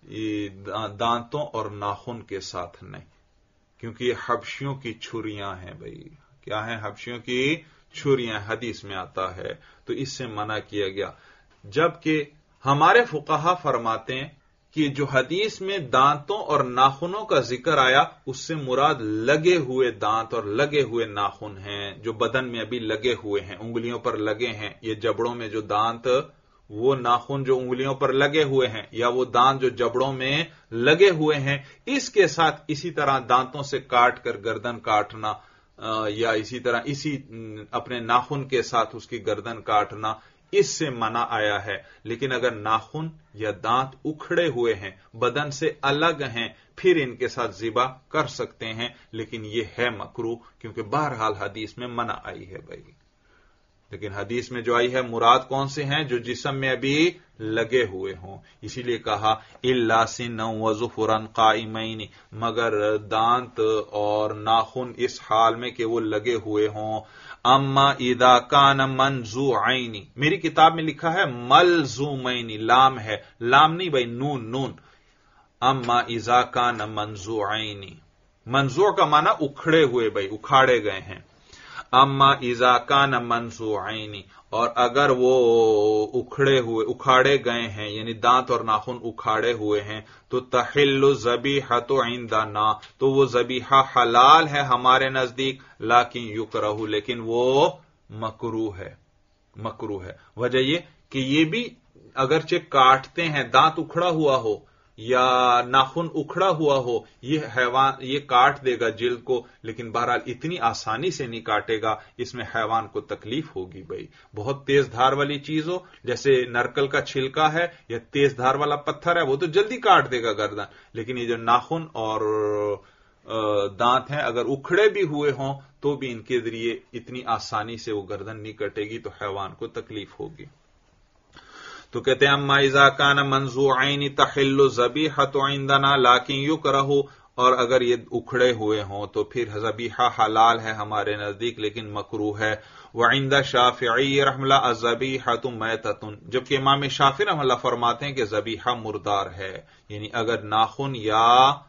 دانتوں اور ناخن کے ساتھ نہیں، کیونکہ یہ حبشیوں کی چھریاں ہیں. بھائی کیا ہیں؟ حبشیوں کی چھریاں، حدیث میں آتا ہے. تو اس سے منع کیا گیا. جبکہ ہمارے فقہا فرماتے ہیں کہ جو حدیث میں دانتوں اور ناخنوں کا ذکر آیا، اس سے مراد لگے ہوئے دانت اور لگے ہوئے ناخن ہیں، جو بدن میں ابھی لگے ہوئے ہیں، انگلیوں پر لگے ہیں. یہ جبڑوں میں جو دانت، وہ ناخن جو انگلیوں پر لگے ہوئے ہیں، یا وہ دانت جو جبڑوں میں لگے ہوئے ہیں، اس کے ساتھ اسی طرح دانتوں سے کاٹ کر گردن کاٹنا، یا اسی طرح اسی اپنے ناخن کے ساتھ اس کی گردن کاٹنا، اس سے منع آیا ہے. لیکن اگر ناخن یا دانت اکھڑے ہوئے ہیں، بدن سے الگ ہیں، پھر ان کے ساتھ ذبح کر سکتے ہیں. لیکن یہ ہے مکروہ، کیونکہ بہرحال حدیث میں منع آئی ہے بھائی. لیکن حدیث میں جو آئی ہے مراد کون سے ہیں؟ جو جسم میں ابھی لگے ہوئے ہوں. اسی لیے کہا الا سنا وظفرا قائمین، مگر دانت اور ناخن اس حال میں کہ وہ لگے ہوئے ہوں. اما اذا کان منزوعین، میری کتاب میں لکھا ہے ملزومین، لام ہے، لام نہیں بھائی، نون نون. اما اذا کان منزوعین، منزوع کا معنی اکھڑے ہوئے بھائی، اکھاڑے گئے ہیں. اما اذا کان منزوعین، اور اگر وہ اکھڑے ہوئے اکھاڑے گئے ہیں، یعنی دانت اور ناخن اکھاڑے ہوئے ہیں، تو تحل الذبیحۃ عندنا، تو وہ ذبیحہ حلال ہے ہمارے نزدیک. لیکن یکرہ، لیکن وہ مکروہ ہے، مکروہ ہے. وجہ یہ کہ یہ بھی اگرچہ کاٹتے ہیں، دانت اکھڑا ہوا ہو یا ناخن اکھڑا ہوا ہو، یہ حیوان یہ کاٹ دے گا جلد کو، لیکن بہرحال اتنی آسانی سے نہیں کاٹے گا، اس میں حیوان کو تکلیف ہوگی. بھائی بہت تیز دھار والی چیز ہو، جیسے نرکل کا چھلکا ہے یا تیز دھار والا پتھر ہے، وہ تو جلدی کاٹ دے گا گردن. لیکن یہ جو ناخن اور دانت ہیں، اگر اکھڑے بھی ہوئے ہوں تو بھی ان کے ذریعے اتنی آسانی سے وہ گردن نہیں کٹے گی، تو حیوان کو تکلیف ہوگی. تو کہتے ہیں اما اذا کان منزوعین تحل الذبیحۃ عندنا لیکن یکرہ، اور اگر یہ اکھڑے ہوئے ہوں تو پھر ذبیحہ حلال ہے ہمارے نزدیک لیکن مکروہ ہے. وعند شافعی رحمہ اللہ الذبیحۃ میتۃ، جبکہ امام شافعی رحمہ اللہ فرماتے ہیں کہ ذبیحہ مردار ہے. یعنی اگر ناخن یا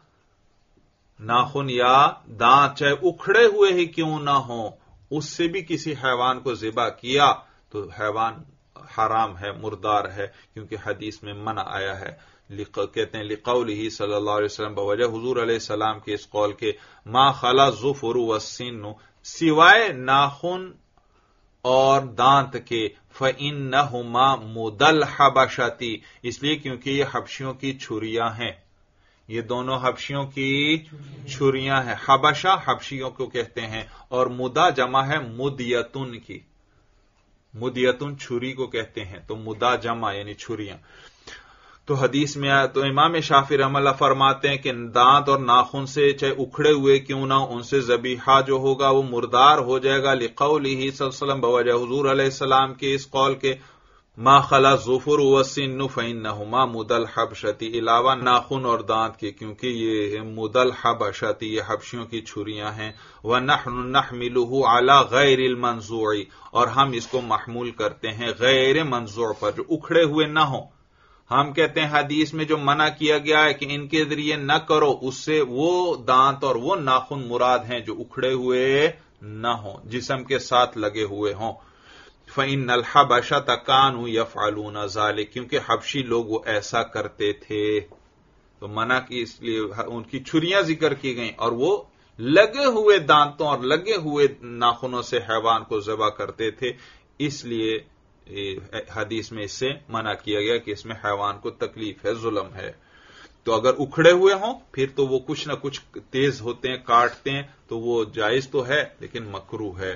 ناخن یا دانت چاہے اکھڑے ہوئے ہی کیوں نہ ہوں، اس سے بھی کسی حیوان کو ذبح کیا تو حیوان حرام ہے، مردار ہے، کیونکہ حدیث میں منع آیا ہے. کہتے ہیں لقولہ صلی اللہ علیہ وسلم، بوجہ حضور علیہ السلام کے اس قول کے، ما خلا الظفر والسن، سوائے ناخن اور دانت کے، فإنہما مد الحبشۃ، اس لیے کیونکہ یہ حبشیوں کی چھریاں ہیں، یہ دونوں حبشیوں کی چھریاں ہیں. حبشہ حبشیوں کو کہتے ہیں، اور مدا جمع ہے مدیتن کی، مدیتن چھری کو کہتے ہیں، تو مدا جمع یعنی چھریاں. تو حدیث میں آیا تو امام شافعی رحمہ اللہ فرماتے ہیں کہ دانت اور ناخن سے چاہے اکھڑے ہوئے کیوں نہ ان سے ذبیحہ جو ہوگا وہ مردار ہو جائے گا، لقولہ صلی اللہ علیہ وسلم، بوجہ حضور علیہ السلام کے اس قول کے ما خلا ظفر والسن فإنہما مد الحبشۃ، علاوہ ناخن اور دانت کے، کیونکہ یہ مد الحبشۃ یہ حبشیوں کی چھریاں ہیں، ونحن نحملہ علی غیر المنزوع، اور ہم اس کو محمول کرتے ہیں غیر منزوع پر، جو اکھڑے ہوئے نہ ہوں۔ ہم کہتے ہیں حدیث میں جو منع کیا گیا ہے کہ ان کے ذریعے نہ کرو، اس سے وہ دانت اور وہ ناخن مراد ہیں جو اکھڑے ہوئے نہ ہوں، جسم کے ساتھ لگے ہوئے ہوں۔ فإن الحبشۃ كانوا يفعلون ذلك، کیونکہ حبشی لوگ وہ ایسا کرتے تھے، تو منع کی اس لیے ان کی چھریاں ذکر کی گئیں، اور وہ لگے ہوئے دانتوں اور لگے ہوئے ناخنوں سے حیوان کو ذبح کرتے تھے، اس لیے حدیث میں اس سے منع کیا گیا کہ اس میں حیوان کو تکلیف ہے، ظلم ہے۔ تو اگر اکھڑے ہوئے ہوں پھر تو وہ کچھ نہ کچھ تیز ہوتے ہیں، کاٹتے ہیں، تو وہ جائز تو ہے لیکن مکروہ ہے۔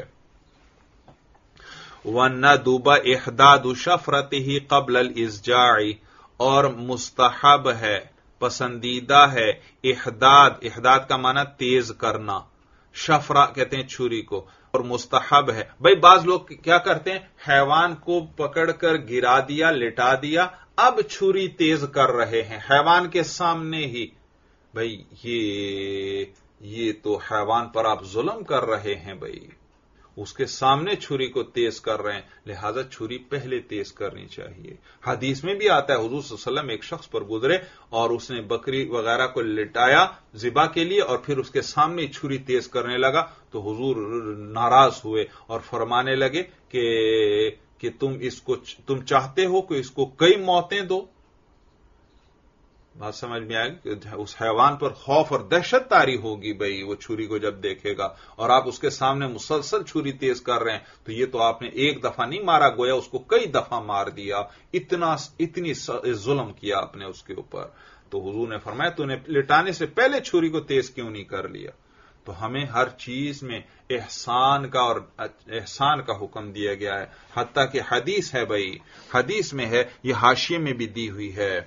وَالنَّدُبَ إِحْدَادُ شَفْرَتِهِ قَبْلَ الْإِزْجَاعِ، اور مستحب ہے، پسندیدہ ہے، احداد، احداد کا معنی تیز کرنا، شفرہ کہتے ہیں چھری کو، اور مستحب ہے۔ بھئی بعض لوگ کیا کرتے ہیں، حیوان کو پکڑ کر گرا دیا، لٹا دیا، اب چھری تیز کر رہے ہیں حیوان کے سامنے ہی۔ بھئی یہ یہ تو حیوان پر آپ ظلم کر رہے ہیں، بھئی اس کے سامنے چھری کو تیز کر رہے ہیں، لہذا چھری پہلے تیز کرنی چاہیے۔ حدیث میں بھی آتا ہے حضور صلی اللہ علیہ وسلم ایک شخص پر گزرے اور اس نے بکری وغیرہ کو لٹایا ذبح کے لیے، اور پھر اس کے سامنے چھری تیز کرنے لگا تو حضور ناراض ہوئے اور فرمانے لگے کہ کہ تم اس کو تم چاہتے ہو کہ اس کو کئی موتیں دو۔ بات سمجھ میں آئے گی، اس حیوان پر خوف اور دہشت طاری ہوگی بھئی وہ چھری کو جب دیکھے گا، اور آپ اس کے سامنے مسلسل چھری تیز کر رہے ہیں، تو یہ تو آپ نے ایک دفعہ نہیں مارا، گویا اس کو کئی دفعہ مار دیا، اتنا اتنی ظلم کیا آپ نے اس کے اوپر۔ تو حضور نے فرمایا تو نے لٹانے سے پہلے چھری کو تیز کیوں نہیں کر لیا؟ تو ہمیں ہر چیز میں احسان کا اور احسان کا حکم دیا گیا ہے، حتیٰ کہ حدیث ہے بھئی، حدیث میں ہے، یہ حاشیے میں بھی دی ہوئی ہے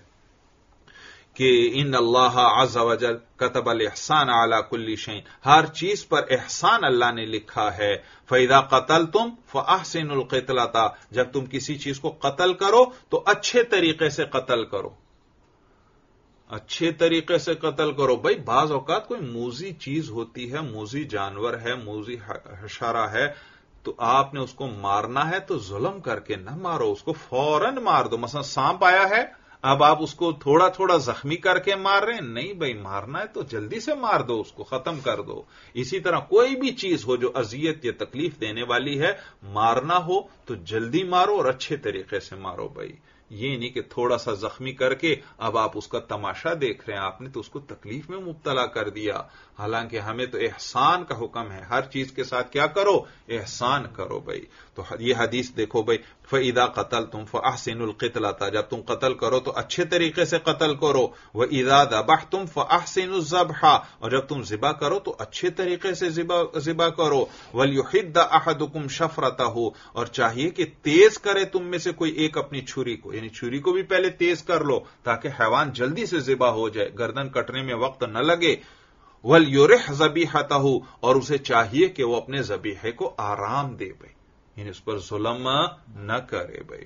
کہ ان اللہ عز وجل کتب الاحسان علی کل شیء، ہر چیز پر احسان اللہ نے لکھا ہے۔ فاذا قتلتم فاحسنوا القتلۃ، جب تم کسی چیز کو قتل کرو تو اچھے طریقے سے قتل کرو، اچھے طریقے سے قتل کرو۔ بھئی بعض اوقات کوئی موذی چیز ہوتی ہے، موذی جانور ہے، موذی حشرہ ہے، تو آپ نے اس کو مارنا ہے تو ظلم کر کے نہ مارو، اس کو فوراً مار دو۔ مثلا سانپ آیا ہے، اب آپ اس کو تھوڑا تھوڑا زخمی کر کے مار رہے ہیں، نہیں بھائی مارنا ہے تو جلدی سے مار دو، اس کو ختم کر دو۔ اسی طرح کوئی بھی چیز ہو جو اذیت یا تکلیف دینے والی ہے، مارنا ہو تو جلدی مارو اور اچھے طریقے سے مارو بھائی، یہ نہیں کہ تھوڑا سا زخمی کر کے اب آپ اس کا تماشا دیکھ رہے ہیں، آپ نے تو اس کو تکلیف میں مبتلا کر دیا۔ حالانکہ ہمیں تو احسان کا حکم ہے، ہر چیز کے ساتھ کیا کرو، احسان کرو بھائی۔ تو یہ حدیث دیکھو بھائی، فَإِذَا قَتَلْتُمْ فَأَحْسِنُوا الْقِتْلَةَ، جب تم قتل کرو تو اچھے طریقے سے قتل کرو۔ وَإِذَا ذَبَحْتُمْ فَأَحْسِنُوا الذَّبْحَ، اور جب تم ذبح کرو تو اچھے طریقے سے ذبح کرو۔ وَلْيُحِدَّ أَحَدُكُمْ شَفْرَتَهُ، اور چاہیے کہ تیز کرے تم میں سے کوئی ایک اپنی چھری کو، یعنی چھری کو بھی پہلے تیز کر لو تاکہ حیوان جلدی سے ذبح ہو جائے، گردن کٹنے میں وقت نہ لگے۔ وَلْيُرِحْ ذَبِيحَتَهُ، اور اسے چاہیے کہ وہ اپنے ذبیحے کو آرام دے بھائی، یعنی اس پر ظلم نہ کرے بھائی۔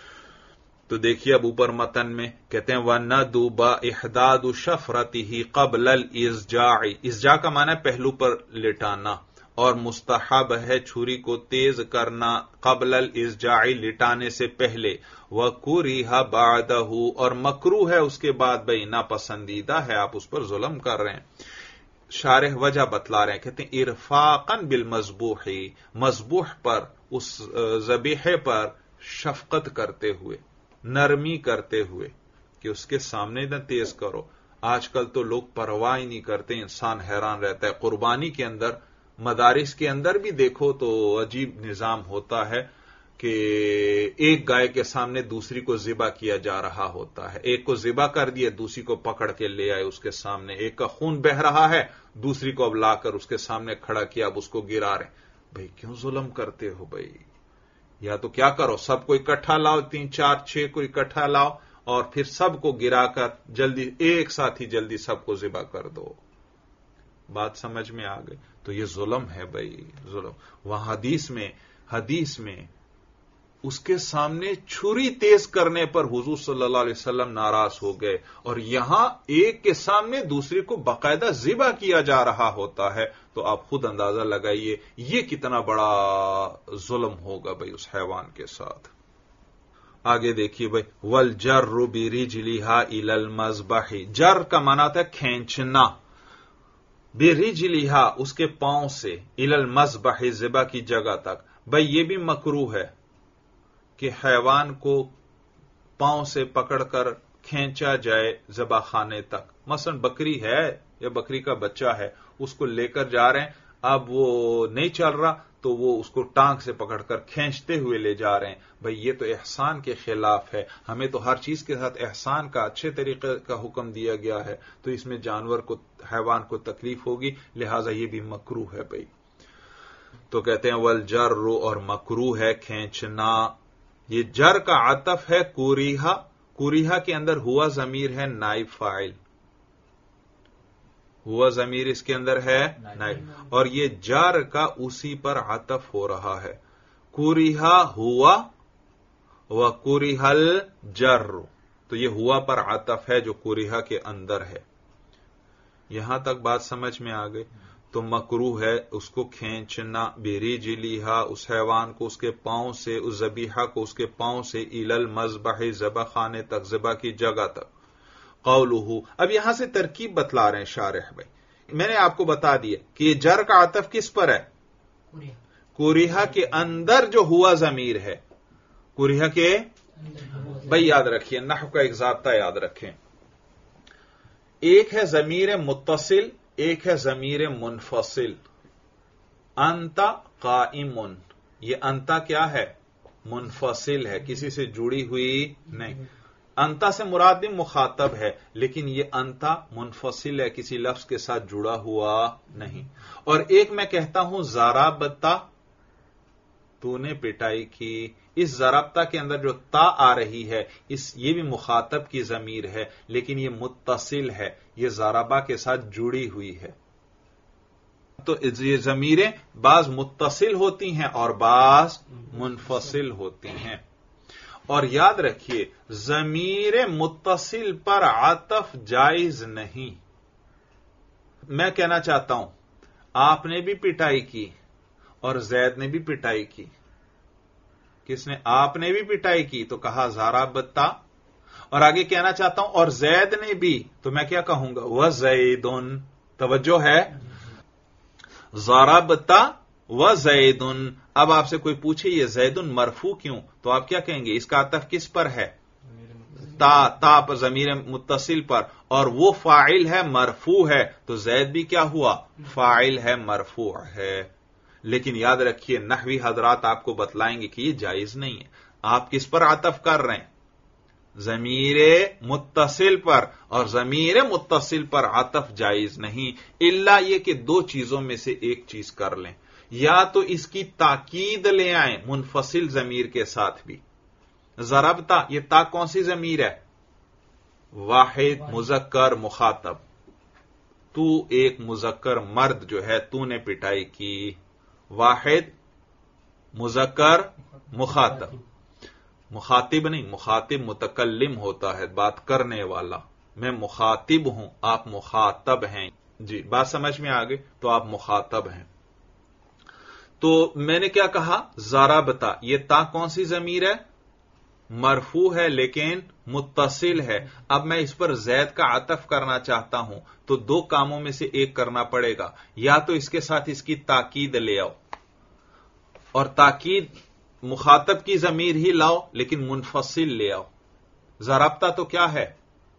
تو دیکھیے اب اوپر متن میں کہتے ہیں وَنَدُبَ إِحْدَادُ شَفْرَتِهِ قَبْلَ الْإِزْجَاعِ، اِزْجَاع کا معنی ہے پہلو پر لٹانا، اور مستحب ہے چھری کو تیز کرنا قبل الازجاع، لٹانے سے پہلے۔ وَكُرِهَ بَعْدَهُ، اور مکروہ ہے اس کے بعد بھئی، ناپسندیدہ ہے، آپ اس پر ظلم کر رہے ہیں۔ شارح وجہ بتلا رہے ہیں، کہتے ہیں ارفاقاً بالمذبوح، مذبوح پر، اس ذبیحے پر شفقت کرتے ہوئے، نرمی کرتے ہوئے، کہ اس کے سامنے نہ تیز کرو۔ آج کل تو لوگ پرواہ ہی نہیں کرتے، انسان حیران رہتا ہے۔ قربانی کے اندر، مدارس کے اندر بھی دیکھو تو عجیب نظام ہوتا ہے کہ ایک گائے کے سامنے دوسری کو ذبح کیا جا رہا ہوتا ہے، ایک کو ذبح کر دیا، دوسری کو پکڑ کے لے آئے اس کے سامنے، ایک کا خون بہ رہا ہے، دوسری کو اب لا کر اس کے سامنے کھڑا کیا، اب اس کو گرا رہے۔ بھئی کیوں ظلم کرتے ہو بھئی؟ یا تو کیا کرو، سب کو اکٹھا لاؤ، تین چار چھ کو اکٹھا لاؤ اور پھر سب کو گرا کر جلدی ایک ساتھ ہی جلدی سب کو ذبح کر دو. بات سمجھ میں آ گئی؟ تو یہ ظلم ہے بھائی، ظلم. وہاں حدیث میں حدیث میں اس کے سامنے چھری تیز کرنے پر حضور صلی اللہ علیہ وسلم ناراض ہو گئے، اور یہاں ایک کے سامنے دوسرے کو باقاعدہ ذبح کیا جا رہا ہوتا ہے. تو آپ خود اندازہ لگائیے یہ کتنا بڑا ظلم ہوگا بھائی اس حیوان کے ساتھ. آگے دیکھیے بھائی، والجر برجلها الى المذبح، جر کا معنی تھا کھینچنا، برجلها اس کے پاؤں سے، الى المذبح ذبح کی جگہ تک. بھائی یہ بھی مکروہ ہے کہ حیوان کو پاؤں سے پکڑ کر کھینچا جائے ذبح خانے تک. مثلا بکری ہے یا بکری کا بچہ ہے، اس کو لے کر جا رہے ہیں، اب وہ نہیں چل رہا تو وہ اس کو ٹانگ سے پکڑ کر کھینچتے ہوئے لے جا رہے ہیں. بھئی یہ تو احسان کے خلاف ہے. ہمیں تو ہر چیز کے ساتھ احسان کا، اچھے طریقے کا حکم دیا گیا ہے، تو اس میں جانور کو، حیوان کو تکلیف ہوگی، لہذا یہ بھی مکروہ ہے بھئی. تو کہتے ہیں والجر، اور مکروہ ہے کھینچنا. یہ جر کا عطف ہے کوریہا، کوریہا کے اندر ہوا ضمیر ہے نائب فاعل، ہوا ضمیر اس کے اندر ہے نائب، اور یہ جر کا اسی پر عطف ہو رہا ہے. کوریہا ہوا و کوریہا الجر، تو یہ ہوا پر عطف ہے جو کوریہا کے اندر ہے. یہاں تک بات سمجھ میں آ گئی؟ تو مکروہ ہے اس کو کھینچنا، برجلها اس حیوان کو اس کے پاؤں سے، اس ذبیحہ کو اس کے پاؤں سے، الی المذبح ذبح خانے تک، ذبح کی جگہ تک. قولہ، اب یہاں سے ترکیب بتلا رہے ہیں شارح بھائی. میں نے آپ کو بتا دیا کہ یہ جر کا عطف کس پر ہے؟ کوریہا کے اندر جو ہوا ضمیر ہے، کوریہا کے، بھائی یاد رکھیے نحو کا ایک ضابطہ یاد رکھیں. ایک ہے ضمیر متصل، ایک ہے ضمیر منفصل. انتا قائم، یہ انتا کیا ہے؟ منفصل ہے، کسی سے جڑی ہوئی نہیں. انتا سے مراد بھی مخاطب ہے، لیکن یہ انتا منفصل ہے، کسی لفظ کے ساتھ جڑا ہوا نہیں. اور ایک میں کہتا ہوں ضربتا، تو نے پٹائی کی، اس ضربتا کے اندر جو تا آ رہی ہے، اس یہ بھی مخاطب کی ضمیر ہے، لیکن یہ متصل ہے، یہ ضربا کے ساتھ جڑی ہوئی ہے. تو یہ ضمیریں بعض متصل ہوتی ہیں اور بعض منفصل ہوتی ہیں. اور یاد رکھیے ضمیر متصل پر عطف جائز نہیں. میں کہنا چاہتا ہوں آپ نے بھی پٹائی کی اور زید نے بھی پٹائی کی. کس نے؟ آپ نے بھی پٹائی کی تو کہا ضربتا، اور آگے کہنا چاہتا ہوں اور زید نے بھی، تو میں کیا کہوں گا؟ وزیدن. توجہ ہے؟ ضربتا وزیدن. اب آپ سے کوئی پوچھے یہ زیدن مرفوع کیوں، تو آپ کیا کہیں گے؟ اس کا عطف کس پر ہے؟ تا، تا پر، ضمیر متصل پر، اور وہ فاعل ہے مرفوع ہے، تو زید بھی کیا ہوا؟ فاعل ہے، مرفوع ہے. لیکن یاد رکھیے نحوی حضرات آپ کو بتلائیں گے کہ یہ جائز نہیں ہے. آپ کس پر عطف کر رہے ہیں؟ ضمیر متصل پر، اور ضمیر متصل پر عطف جائز نہیں، الا یہ کہ دو چیزوں میں سے ایک چیز کر لیں. یا تو اس کی تاکید لے آئیں منفصل ضمیر کے ساتھ بھی. ضربتا، یہ تا کون سی ضمیر ہے؟ واحد مذکر مخاطب. تو ایک مذکر مرد جو ہے، تو نے پٹائی کی. واحد مذکر مخاطب، مخاطب نہیں، مخاطب متکلم ہوتا ہے، بات کرنے والا. میں مخاطب ہوں، آپ مخاطب ہیں. جی بات سمجھ میں آ گئی؟ تو آپ مخاطب ہیں. تو میں نے کیا کہا؟ ضربتا، یہ تا کون سی ضمیر ہے؟ مرفوع ہے لیکن متصل ہے. اب میں اس پر زید کا عطف کرنا چاہتا ہوں تو دو کاموں میں سے ایک کرنا پڑے گا. یا تو اس کے ساتھ اس کی تاکید لے آؤ، اور تاکید مخاطب کی ضمیر ہی لاؤ لیکن منفصل لے آؤ. ضربتا تو کیا ہے؟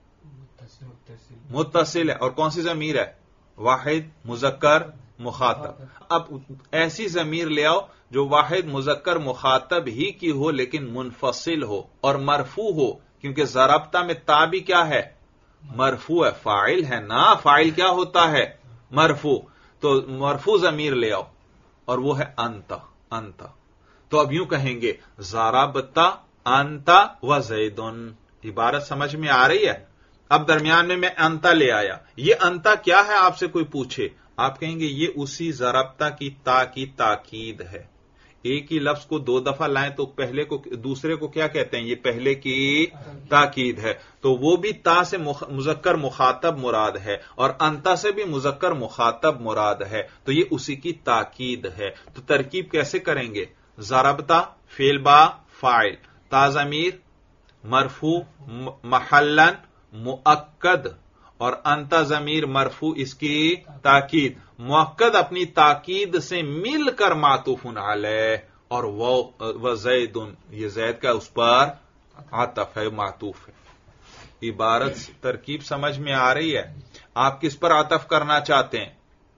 متصل ہے، اور کون سی ضمیر ہے؟ واحد مذکر مخاطب. اب ایسی ضمیر لے آؤ جو واحد مذکر مخاطب ہی کی ہو لیکن منفصل ہو اور مرفوع ہو، کیونکہ ضربتا میں تا بھی کیا ہے؟ مرفوع ہے، فاعل ہے نا. فاعل کیا ہوتا ہے؟ مرفوع. تو مرفوع ضمیر لے آؤ، اور وہ ہے انتا. انتا تو اب یوں کہیں گے ضربتا انتا و زیدن. इबारत समझ में आ रही है? अब दरमियान में मैं अंता ले आया, ये अंता क्या है आपसे कोई पूछे, आप कहेंगे ये उसी ज़रबता की ता की ताकीद है। एक ही लफ्ज को दो दफा लाएं तो पहले को दूसरे को क्या कहते हैं, ये पहले की ताकीद है। तो वो भी ता से मुजक्कर मुखातब मुराद है और अंता से भी मुजक्कर मुखातब मुराद है, तो ये उसी की ताकीद है। तो तरकीब कैसे करेंगे? ज़रबता फेल बा फाइल, ता ज़मीर मरफू महल्लन मुअक्कद और अंता ज़मीर मरफू इसकी ताकीद। मुअक्कद अपनी ताकीद से मिलकर मातूफुन अलैह और व ज़ैदुन, ये ज़ैद का उस पर आतफ है, मातूफ है। इबारत तरकीब समझ में आ रही है? आप किस पर आतफ करना चाहते हैं?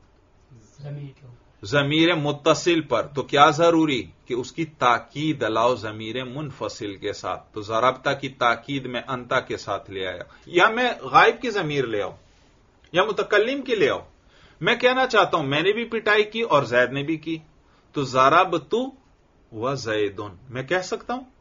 ज़मीर मुत्तसिल पर। तो क्या जरूरी कि उसकी ताकीद लाओ ज़मीर मुनफसिल के साथ। तो ज़रबता की ताकीद में अंता के साथ ले आया, या मैं गायब की ज़मीर ले आऊं या मुतकल्लिम की ले आऊं। मैं कहना चाहता हूं मैंने भी पिटाई की और ज़ैद ने भी की, तो ज़रबतु व ज़ैदुन मैं कह सकता हूं?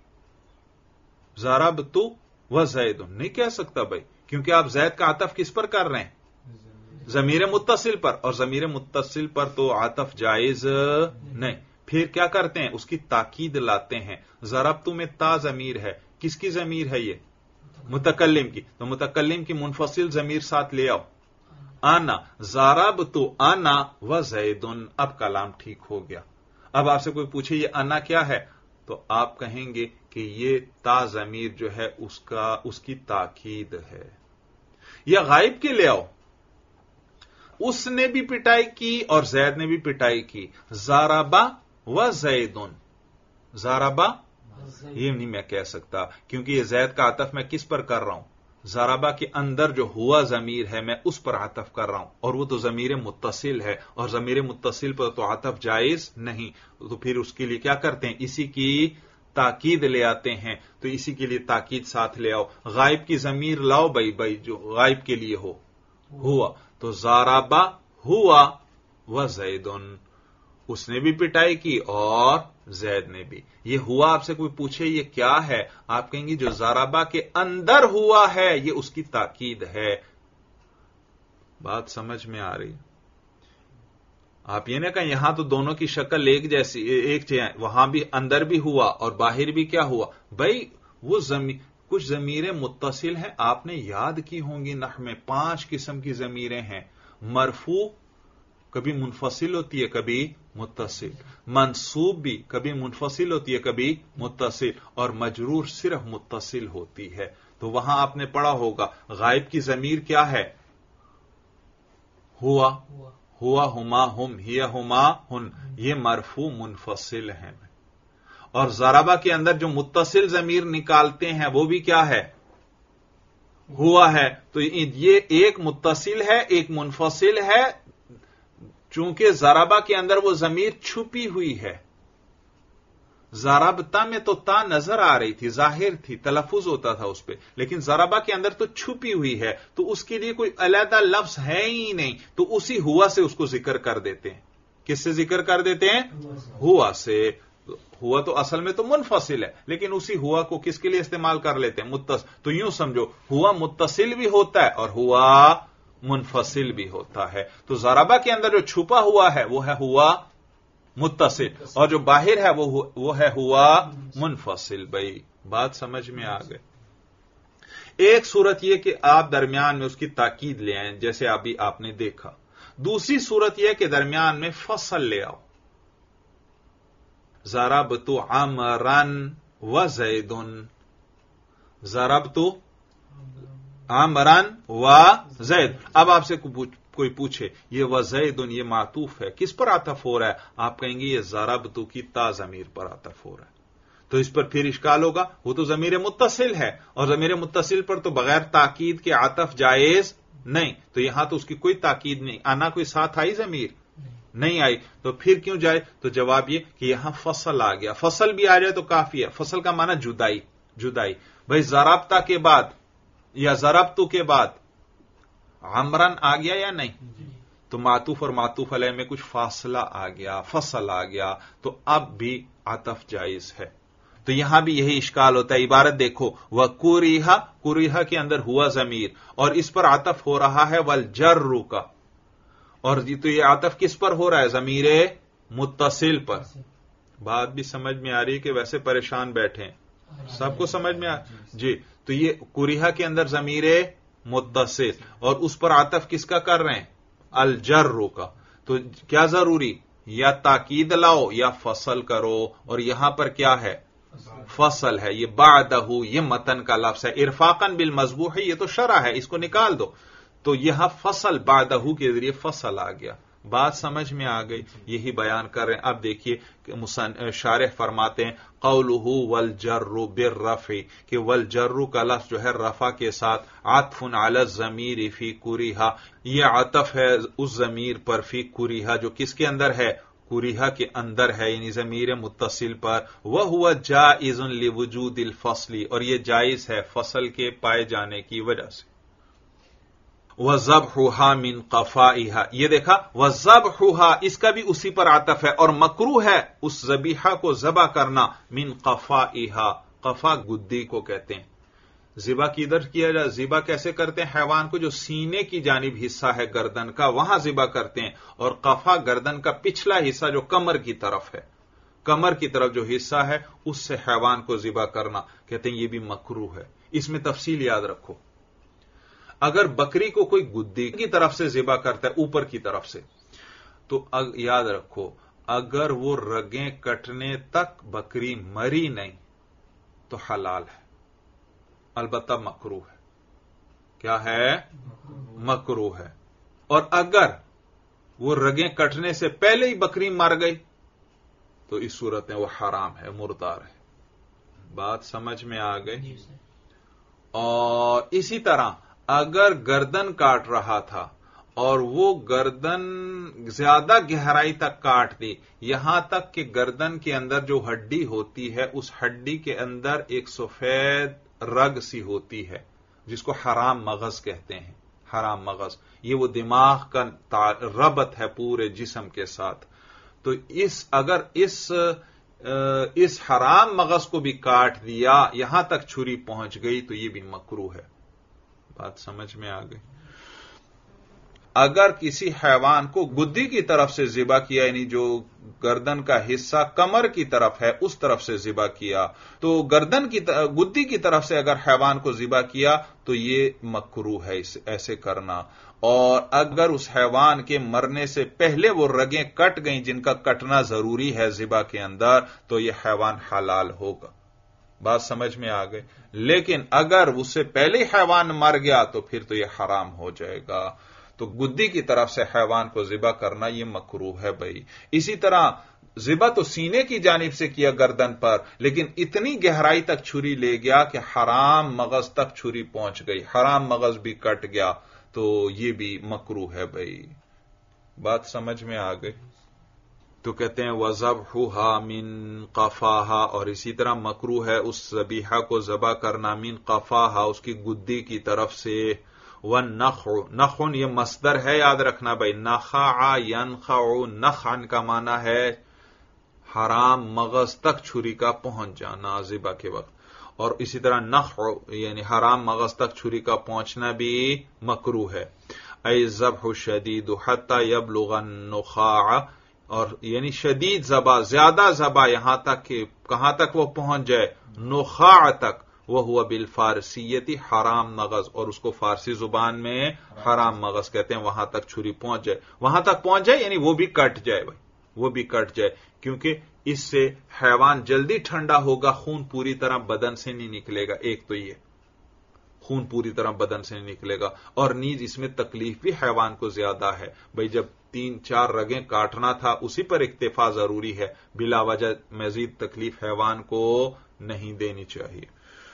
ज़रबतु व ज़ैदुन नहीं कह सकता भाई, क्योंकि आप ज़ैद का आतफ किस पर कर रहे हैं? ज़मीर मुत्तसिल पर, और ज़मीर मुत्तसिल पर तो आतफ जायज नहीं। फिर क्या करते हैं? उसकी ताकीद लाते हैं। ज़रबतु में ता ज़मीर है, किसकी ज़मीर है ये? मुतकल्लिम की। तो मुतकल्लिम की मुनफसिल ज़मीर साथ ले आओ, आना। ज़रबतु आना व ज़ैदुन, अब कलाम ठीक हो गया। अब आपसे कोई पूछे ये आना क्या है, तो आप कहेंगे कि ये ता ज़मीर जो है उसका उसकी ताकीद है। या गायब के ले आओ, उसने भी पिटाई की और ज़ैद ने भी पिटाई की। ज़रबा व ज़ैदुन, ज़रबा ये नहीं मैं कह सकता, क्योंकि ये ज़ैद का आतफ मैं किस पर कर रहा हूं? ज़रबा के अंदर जो हुआ ज़मीर है मैं उस पर आतफ कर रहा हूं, और वो तो ज़मीर मुत्तसिल है, और ज़मीर मुत्तसिल पर तो आतफ जायज नहीं। तो फिर उसके लिए क्या करते हैं? इसी की ताकीद ले आते हैं। तो इसी के लिए ताकीद साथ ले आओ। गायब की ज़मीर लाओ भाई भाई जो गायब के लिए हो, हुआ। तो ज़रबा हुआ व ज़ैदुन, उसने भी पिटाई की और ज़ैद ने भी। ये हुआ आपसे कोई पूछे ये क्या है, आप कहेंगे जो ज़रबा के अंदर हुआ है ये उसकी ताकीद है। बात समझ में आ रही? आप ये ना कहें यहां तो दोनों की शक्ल एक जैसी एक चाहिए, वहां भी अंदर भी हुआ और बाहर भी क्या हुआ। भाई वो जमीर कुछ ज़मीरें मुत्तसिल हैं, आपने याद की होंगी नहव में पांच किस्म की ज़मीरें हैं। मरफू कभी मुनफसिल होती है कभी मुत्तसिल, मंसूब भी कभी मुनफसिल होती है कभी मुत्तसिल, और मजरूर सिर्फ मुत्तसिल होती है। तो वहां आपने पढ़ा होगा गायब की ज़मीर क्या है? हुआ, हुआ हुमा हुम हिया हुमा हुन, ये मरफू मुनफसिल हैं। और ज़रबा के अंदर जो मुत्तसिल ज़मीर निकालते हैं वो भी क्या है? हुआ है। तो ये एक मुत्तसिल है एक मुनफसिल है, चूंकि ज़रबा के अंदर वो ज़मीर छुपी हुई है। ज़रबता में तो ता नजर आ रही थी, जाहिर थी, तलफ्फुज होता था उस पर, लेकिन ज़रबा के अंदर तो छुपी हुई है, तो उसके लिए कोई अलहदा लफ्ज है ही नहीं। तो उसी हुआ से उसको जिक्र कर देते हैं। किससे जिक्र कर देते हैं? हुआ से। हुआ तो असल में तो मुनफसिल है, लेकिन उसी हुआ को किसके लिए इस्तेमाल कर लेते हैं? मुत्तस। तो यूं समझो हुआ मुत्तसिल भी होता है और हुआ मुनफसिल भी होता है। तो ज़रबा के अंदर जो छुपा हुआ है वो है हुआ मुत्तसिल, और जो बाहर है वो वो है हुआ मुनफसिल। भाई बात समझ में आ गई? एक सूरत यह कि आप दरमियान में उसकी ताकीद ले आए जैसे अभी आपने देखा। दूसरी सूरत यह कि दरमियान में फसल ले आओ। ज़रबतु अमरन व ज़ैदुन, ज़रबतु अमरन व ज़ैद। अब आपसे कोई पूछे ये व ज़ैदुन ये मातूफ है, किस पर आतफ हो रहा है? आप कहेंगे ये ज़रबतु की ता ज़मीर पर आतफ हो रहा है। तो इस पर फिर इश्काल होगा, वो तो ज़मीर मुत्तसिल है और ज़मीर मुत्तसिल पर तो बगैर ताकीद के आतफ जायज नहीं। तो यहां तो उसकी कोई ताकीद नहीं, आना कोई साथ आई ज़मीर नहीं आई, तो फिर क्यों जाए? तो जवाब ये कि यहां फसल आ गया। फसल भी आ जाए तो काफी है। फसल का माना जुदाई, जुदाई। भाई ज़रबता के बाद या ज़रबतु के बाद अमरन आ गया या नहीं? तो मातूफ और मातूफ अलैह में कुछ फासला आ गया, फसल आ गया, तो अब भी आतफ जायज है। تو یہاں بھی یہی اشکال ہوتا ہے. عبارت دیکھو، وہ کوریہا، کوریہا کے اندر ہوا ضمیر اور اس پر عطف ہو رہا ہے والجر کا، اور تو یہ عطف کس پر ہو رہا ہے؟ ضمیر متصل پر. بات بھی سمجھ میں آ رہی ہے کہ ویسے پریشان بیٹھے ہیں؟ سب کو سمجھ میں آ جی. تو یہ کوریہا کے اندر ضمیر متصل اور اس پر عطف کس کا کر رہے ہیں؟ الجر کا. تو کیا ضروری؟ یا تاکید لاؤ یا فصل کرو، اور یہاں پر کیا ہے؟ فصل ہے. یہ بعدہ، یہ متن کا لفظ ہے. ارفاقاً بالمذبوح، یہ تو شرع ہے، اس کو نکال دو. تو یہاں فصل بعدہ کے ذریعے فصل آ گیا. بات سمجھ میں آ گئی؟ یہی بیان کر رہے ہیں. اب دیکھیے شارح فرماتے ہیں قولہ والجر بالرفع، کہ والجر کا لفظ جو ہے رفع کے ساتھ عطف علی الضمیر فی کوریہا، یہ عطف ہے اس ضمیر پر فی کوریہا جو کس کے اندر ہے؟ کوریہا کے اندر ہے، یعنی ضمیر متصل پر. وہو جائز لوجود الفصل، اور یہ جائز ہے فصل کے پائے جانے کی وجہ سے. وَذَبْحُهَا مِنْ قَفَائِهَا، یہ دیکھا وَذَبْحُهَا، اس کا بھی اسی پر عطف ہے، اور مکروہ ہے اس ذبیحہ کو ذبح کرنا من قفائها، قفا گدی کو کہتے ہیں. ذبح کدھر کیا جائے؟ ذبح کیسے کرتے ہیں حیوان کو؟ جو سینے کی جانب حصہ ہے گردن کا، وہاں ذبح کرتے ہیں. اور قفا گردن کا پچھلا حصہ جو کمر کی طرف ہے، کمر کی طرف جو حصہ ہے اس سے حیوان کو ذبح کرنا کہتے ہیں یہ بھی مکروہ ہے. اس میں تفصیل یاد رکھو. اگر بکری کو کوئی گدی کی طرف سے ذبح کرتا ہے، اوپر کی طرف سے، تو یاد رکھو اگر وہ رگیں کٹنے تک بکری مری نہیں تو حلال ہے، البتہ مکروہ ہے. کیا ہے؟ مکروہ ہے. اور اگر وہ رگیں کٹنے سے پہلے ہی بکری مر گئی تو اس صورت میں وہ حرام ہے، مردار ہے. بات سمجھ میں آ گئی؟ اور اسی طرح اگر گردن کاٹ رہا تھا اور وہ گردن زیادہ گہرائی تک کاٹ دی، یہاں تک کہ گردن کے اندر جو ہڈی ہوتی ہے اس ہڈی کے اندر ایک سفید رگ سی ہوتی ہے جس کو حرام مغز کہتے ہیں. حرام مغز یہ وہ دماغ کا ربط ہے پورے جسم کے ساتھ. تو اس اگر اس اس حرام مغز کو بھی کاٹ دیا، یہاں تک چھری پہنچ گئی تو یہ بھی مکروہ ہے. بات سمجھ میں آ گئی؟ اگر کسی حیوان کو گدی کی طرف سے ذبح کیا، یعنی جو گردن کا حصہ کمر کی طرف ہے اس طرف سے ذبح کیا، تو گردن کی گدی کی طرف سے اگر حیوان کو ذبح کیا تو یہ مکروہ ہے ایسے کرنا. اور اگر اس حیوان کے مرنے سے پہلے وہ رگیں کٹ گئیں جن کا کٹنا ضروری ہے ذبح کے اندر، تو یہ حیوان حلال ہوگا. بات سمجھ میں آ گئی؟ لیکن اگر اس سے پہلے حیوان مر گیا تو پھر تو یہ حرام ہو جائے گا. تو گدی کی طرف سے حیوان کو ذبح کرنا یہ مکروہ ہے بھائی. اسی طرح ذبح تو سینے کی جانب سے کیا گردن پر، لیکن اتنی گہرائی تک چھری لے گیا کہ حرام مغز تک چھری پہنچ گئی، حرام مغز بھی کٹ گیا، تو یہ بھی مکروہ ہے بھائی. بات سمجھ میں آ گئی؟ تو کہتے ہیں وَذَبْحُهَا مِن قَفَاهَا، اور اسی طرح مکروہ ہے اس ذبیحہ کو ذبح کرنا من قفاہا، اس کی گدی کی طرف سے. وَالنَّخْعُ، نخن یہ مصدر ہے، یاد رکھنا بھائی. نخع ينخع، نخعن کا معنی ہے حرام مغز تک چھری کا پہنچ جانا ذبح کے وقت. اور اسی طرح نخع یعنی حرام مغز تک چھری کا پہنچنا بھی مکروہ ہے. اے ذبح شدید حتی یبلغ النخاع، اور یعنی شدید ذبح، زیادہ ذبح، یہاں تک کہ کہاں تک وہ پہنچ جائے؟ نخاع تک. وہ ہوا بالفارسیتی حرام مغز، اور اس کو فارسی زبان میں حرام مغز کہتے ہیں. وہاں تک چھری پہنچ جائے، وہاں تک پہنچ جائے یعنی وہ بھی کٹ جائے بھائی، وہ بھی کٹ جائے، کیونکہ اس سے حیوان جلدی ٹھنڈا ہوگا، خون پوری طرح بدن سے نہیں نکلے گا. ایک تو یہ خون پوری طرح بدن سے نہیں نکلے گا، اور نیز اس میں تکلیف بھی حیوان کو زیادہ ہے بھائی. جب تین چار رگیں کاٹنا تھا اسی پر اکتفا ضروری ہے، بلا وجہ مزید تکلیف حیوان کو نہیں دینی چاہیے.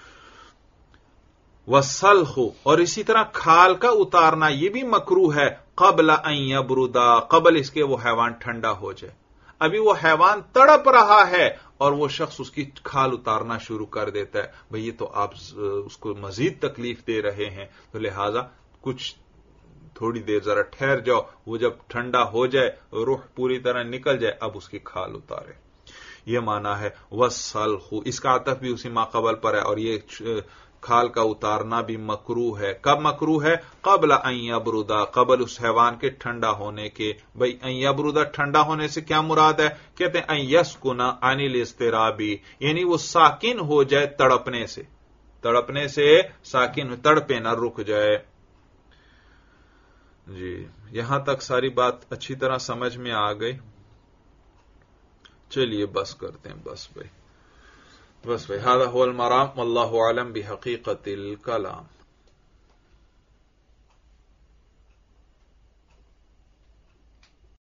وَالسَّلْخُ، اور اسی طرح کھال کا اتارنا یہ بھی مکروہ ہے. قبل ان یبردا، قبل اس کے وہ حیوان ٹھنڈا ہو جائے. ابھی وہ حیوان تڑپ رہا ہے اور وہ شخص اس کی کھال اتارنا شروع کر دیتا ہے، بھئی یہ تو آپ اس کو مزید تکلیف دے رہے ہیں، تو لہذا کچھ تھوڑی دیر ذرا ٹھہر جاؤ، وہ جب ٹھنڈا ہو جائے، روح پوری طرح نکل جائے، اب اس کی کھال اتارے. یہ معنی ہے والسلخ، اس کا عطف بھی اسی ماقبل پر ہے، اور یہ کھال کا اتارنا بھی مکروہ ہے۔ کب مکروہ ہے؟ قبل ان یبردا، قبل اس حیوان کے ٹھنڈا ہونے کے۔ بھئی ان یبردا ٹھنڈا ہونے سے کیا مراد ہے؟ کہتے ہیں ان یسکن عن الاضطراب، یعنی وہ ساکن ہو جائے تڑپنے سے، تڑپنے سے ساکن، تڑپے نہ، رک جائے۔ جی یہاں تک ساری بات اچھی طرح سمجھ میں آ گئی؟ چلیے بس کرتے ہیں، بس بھائی بس بھائی هذا هو المرام والله اعلم بحقیقت الکلام۔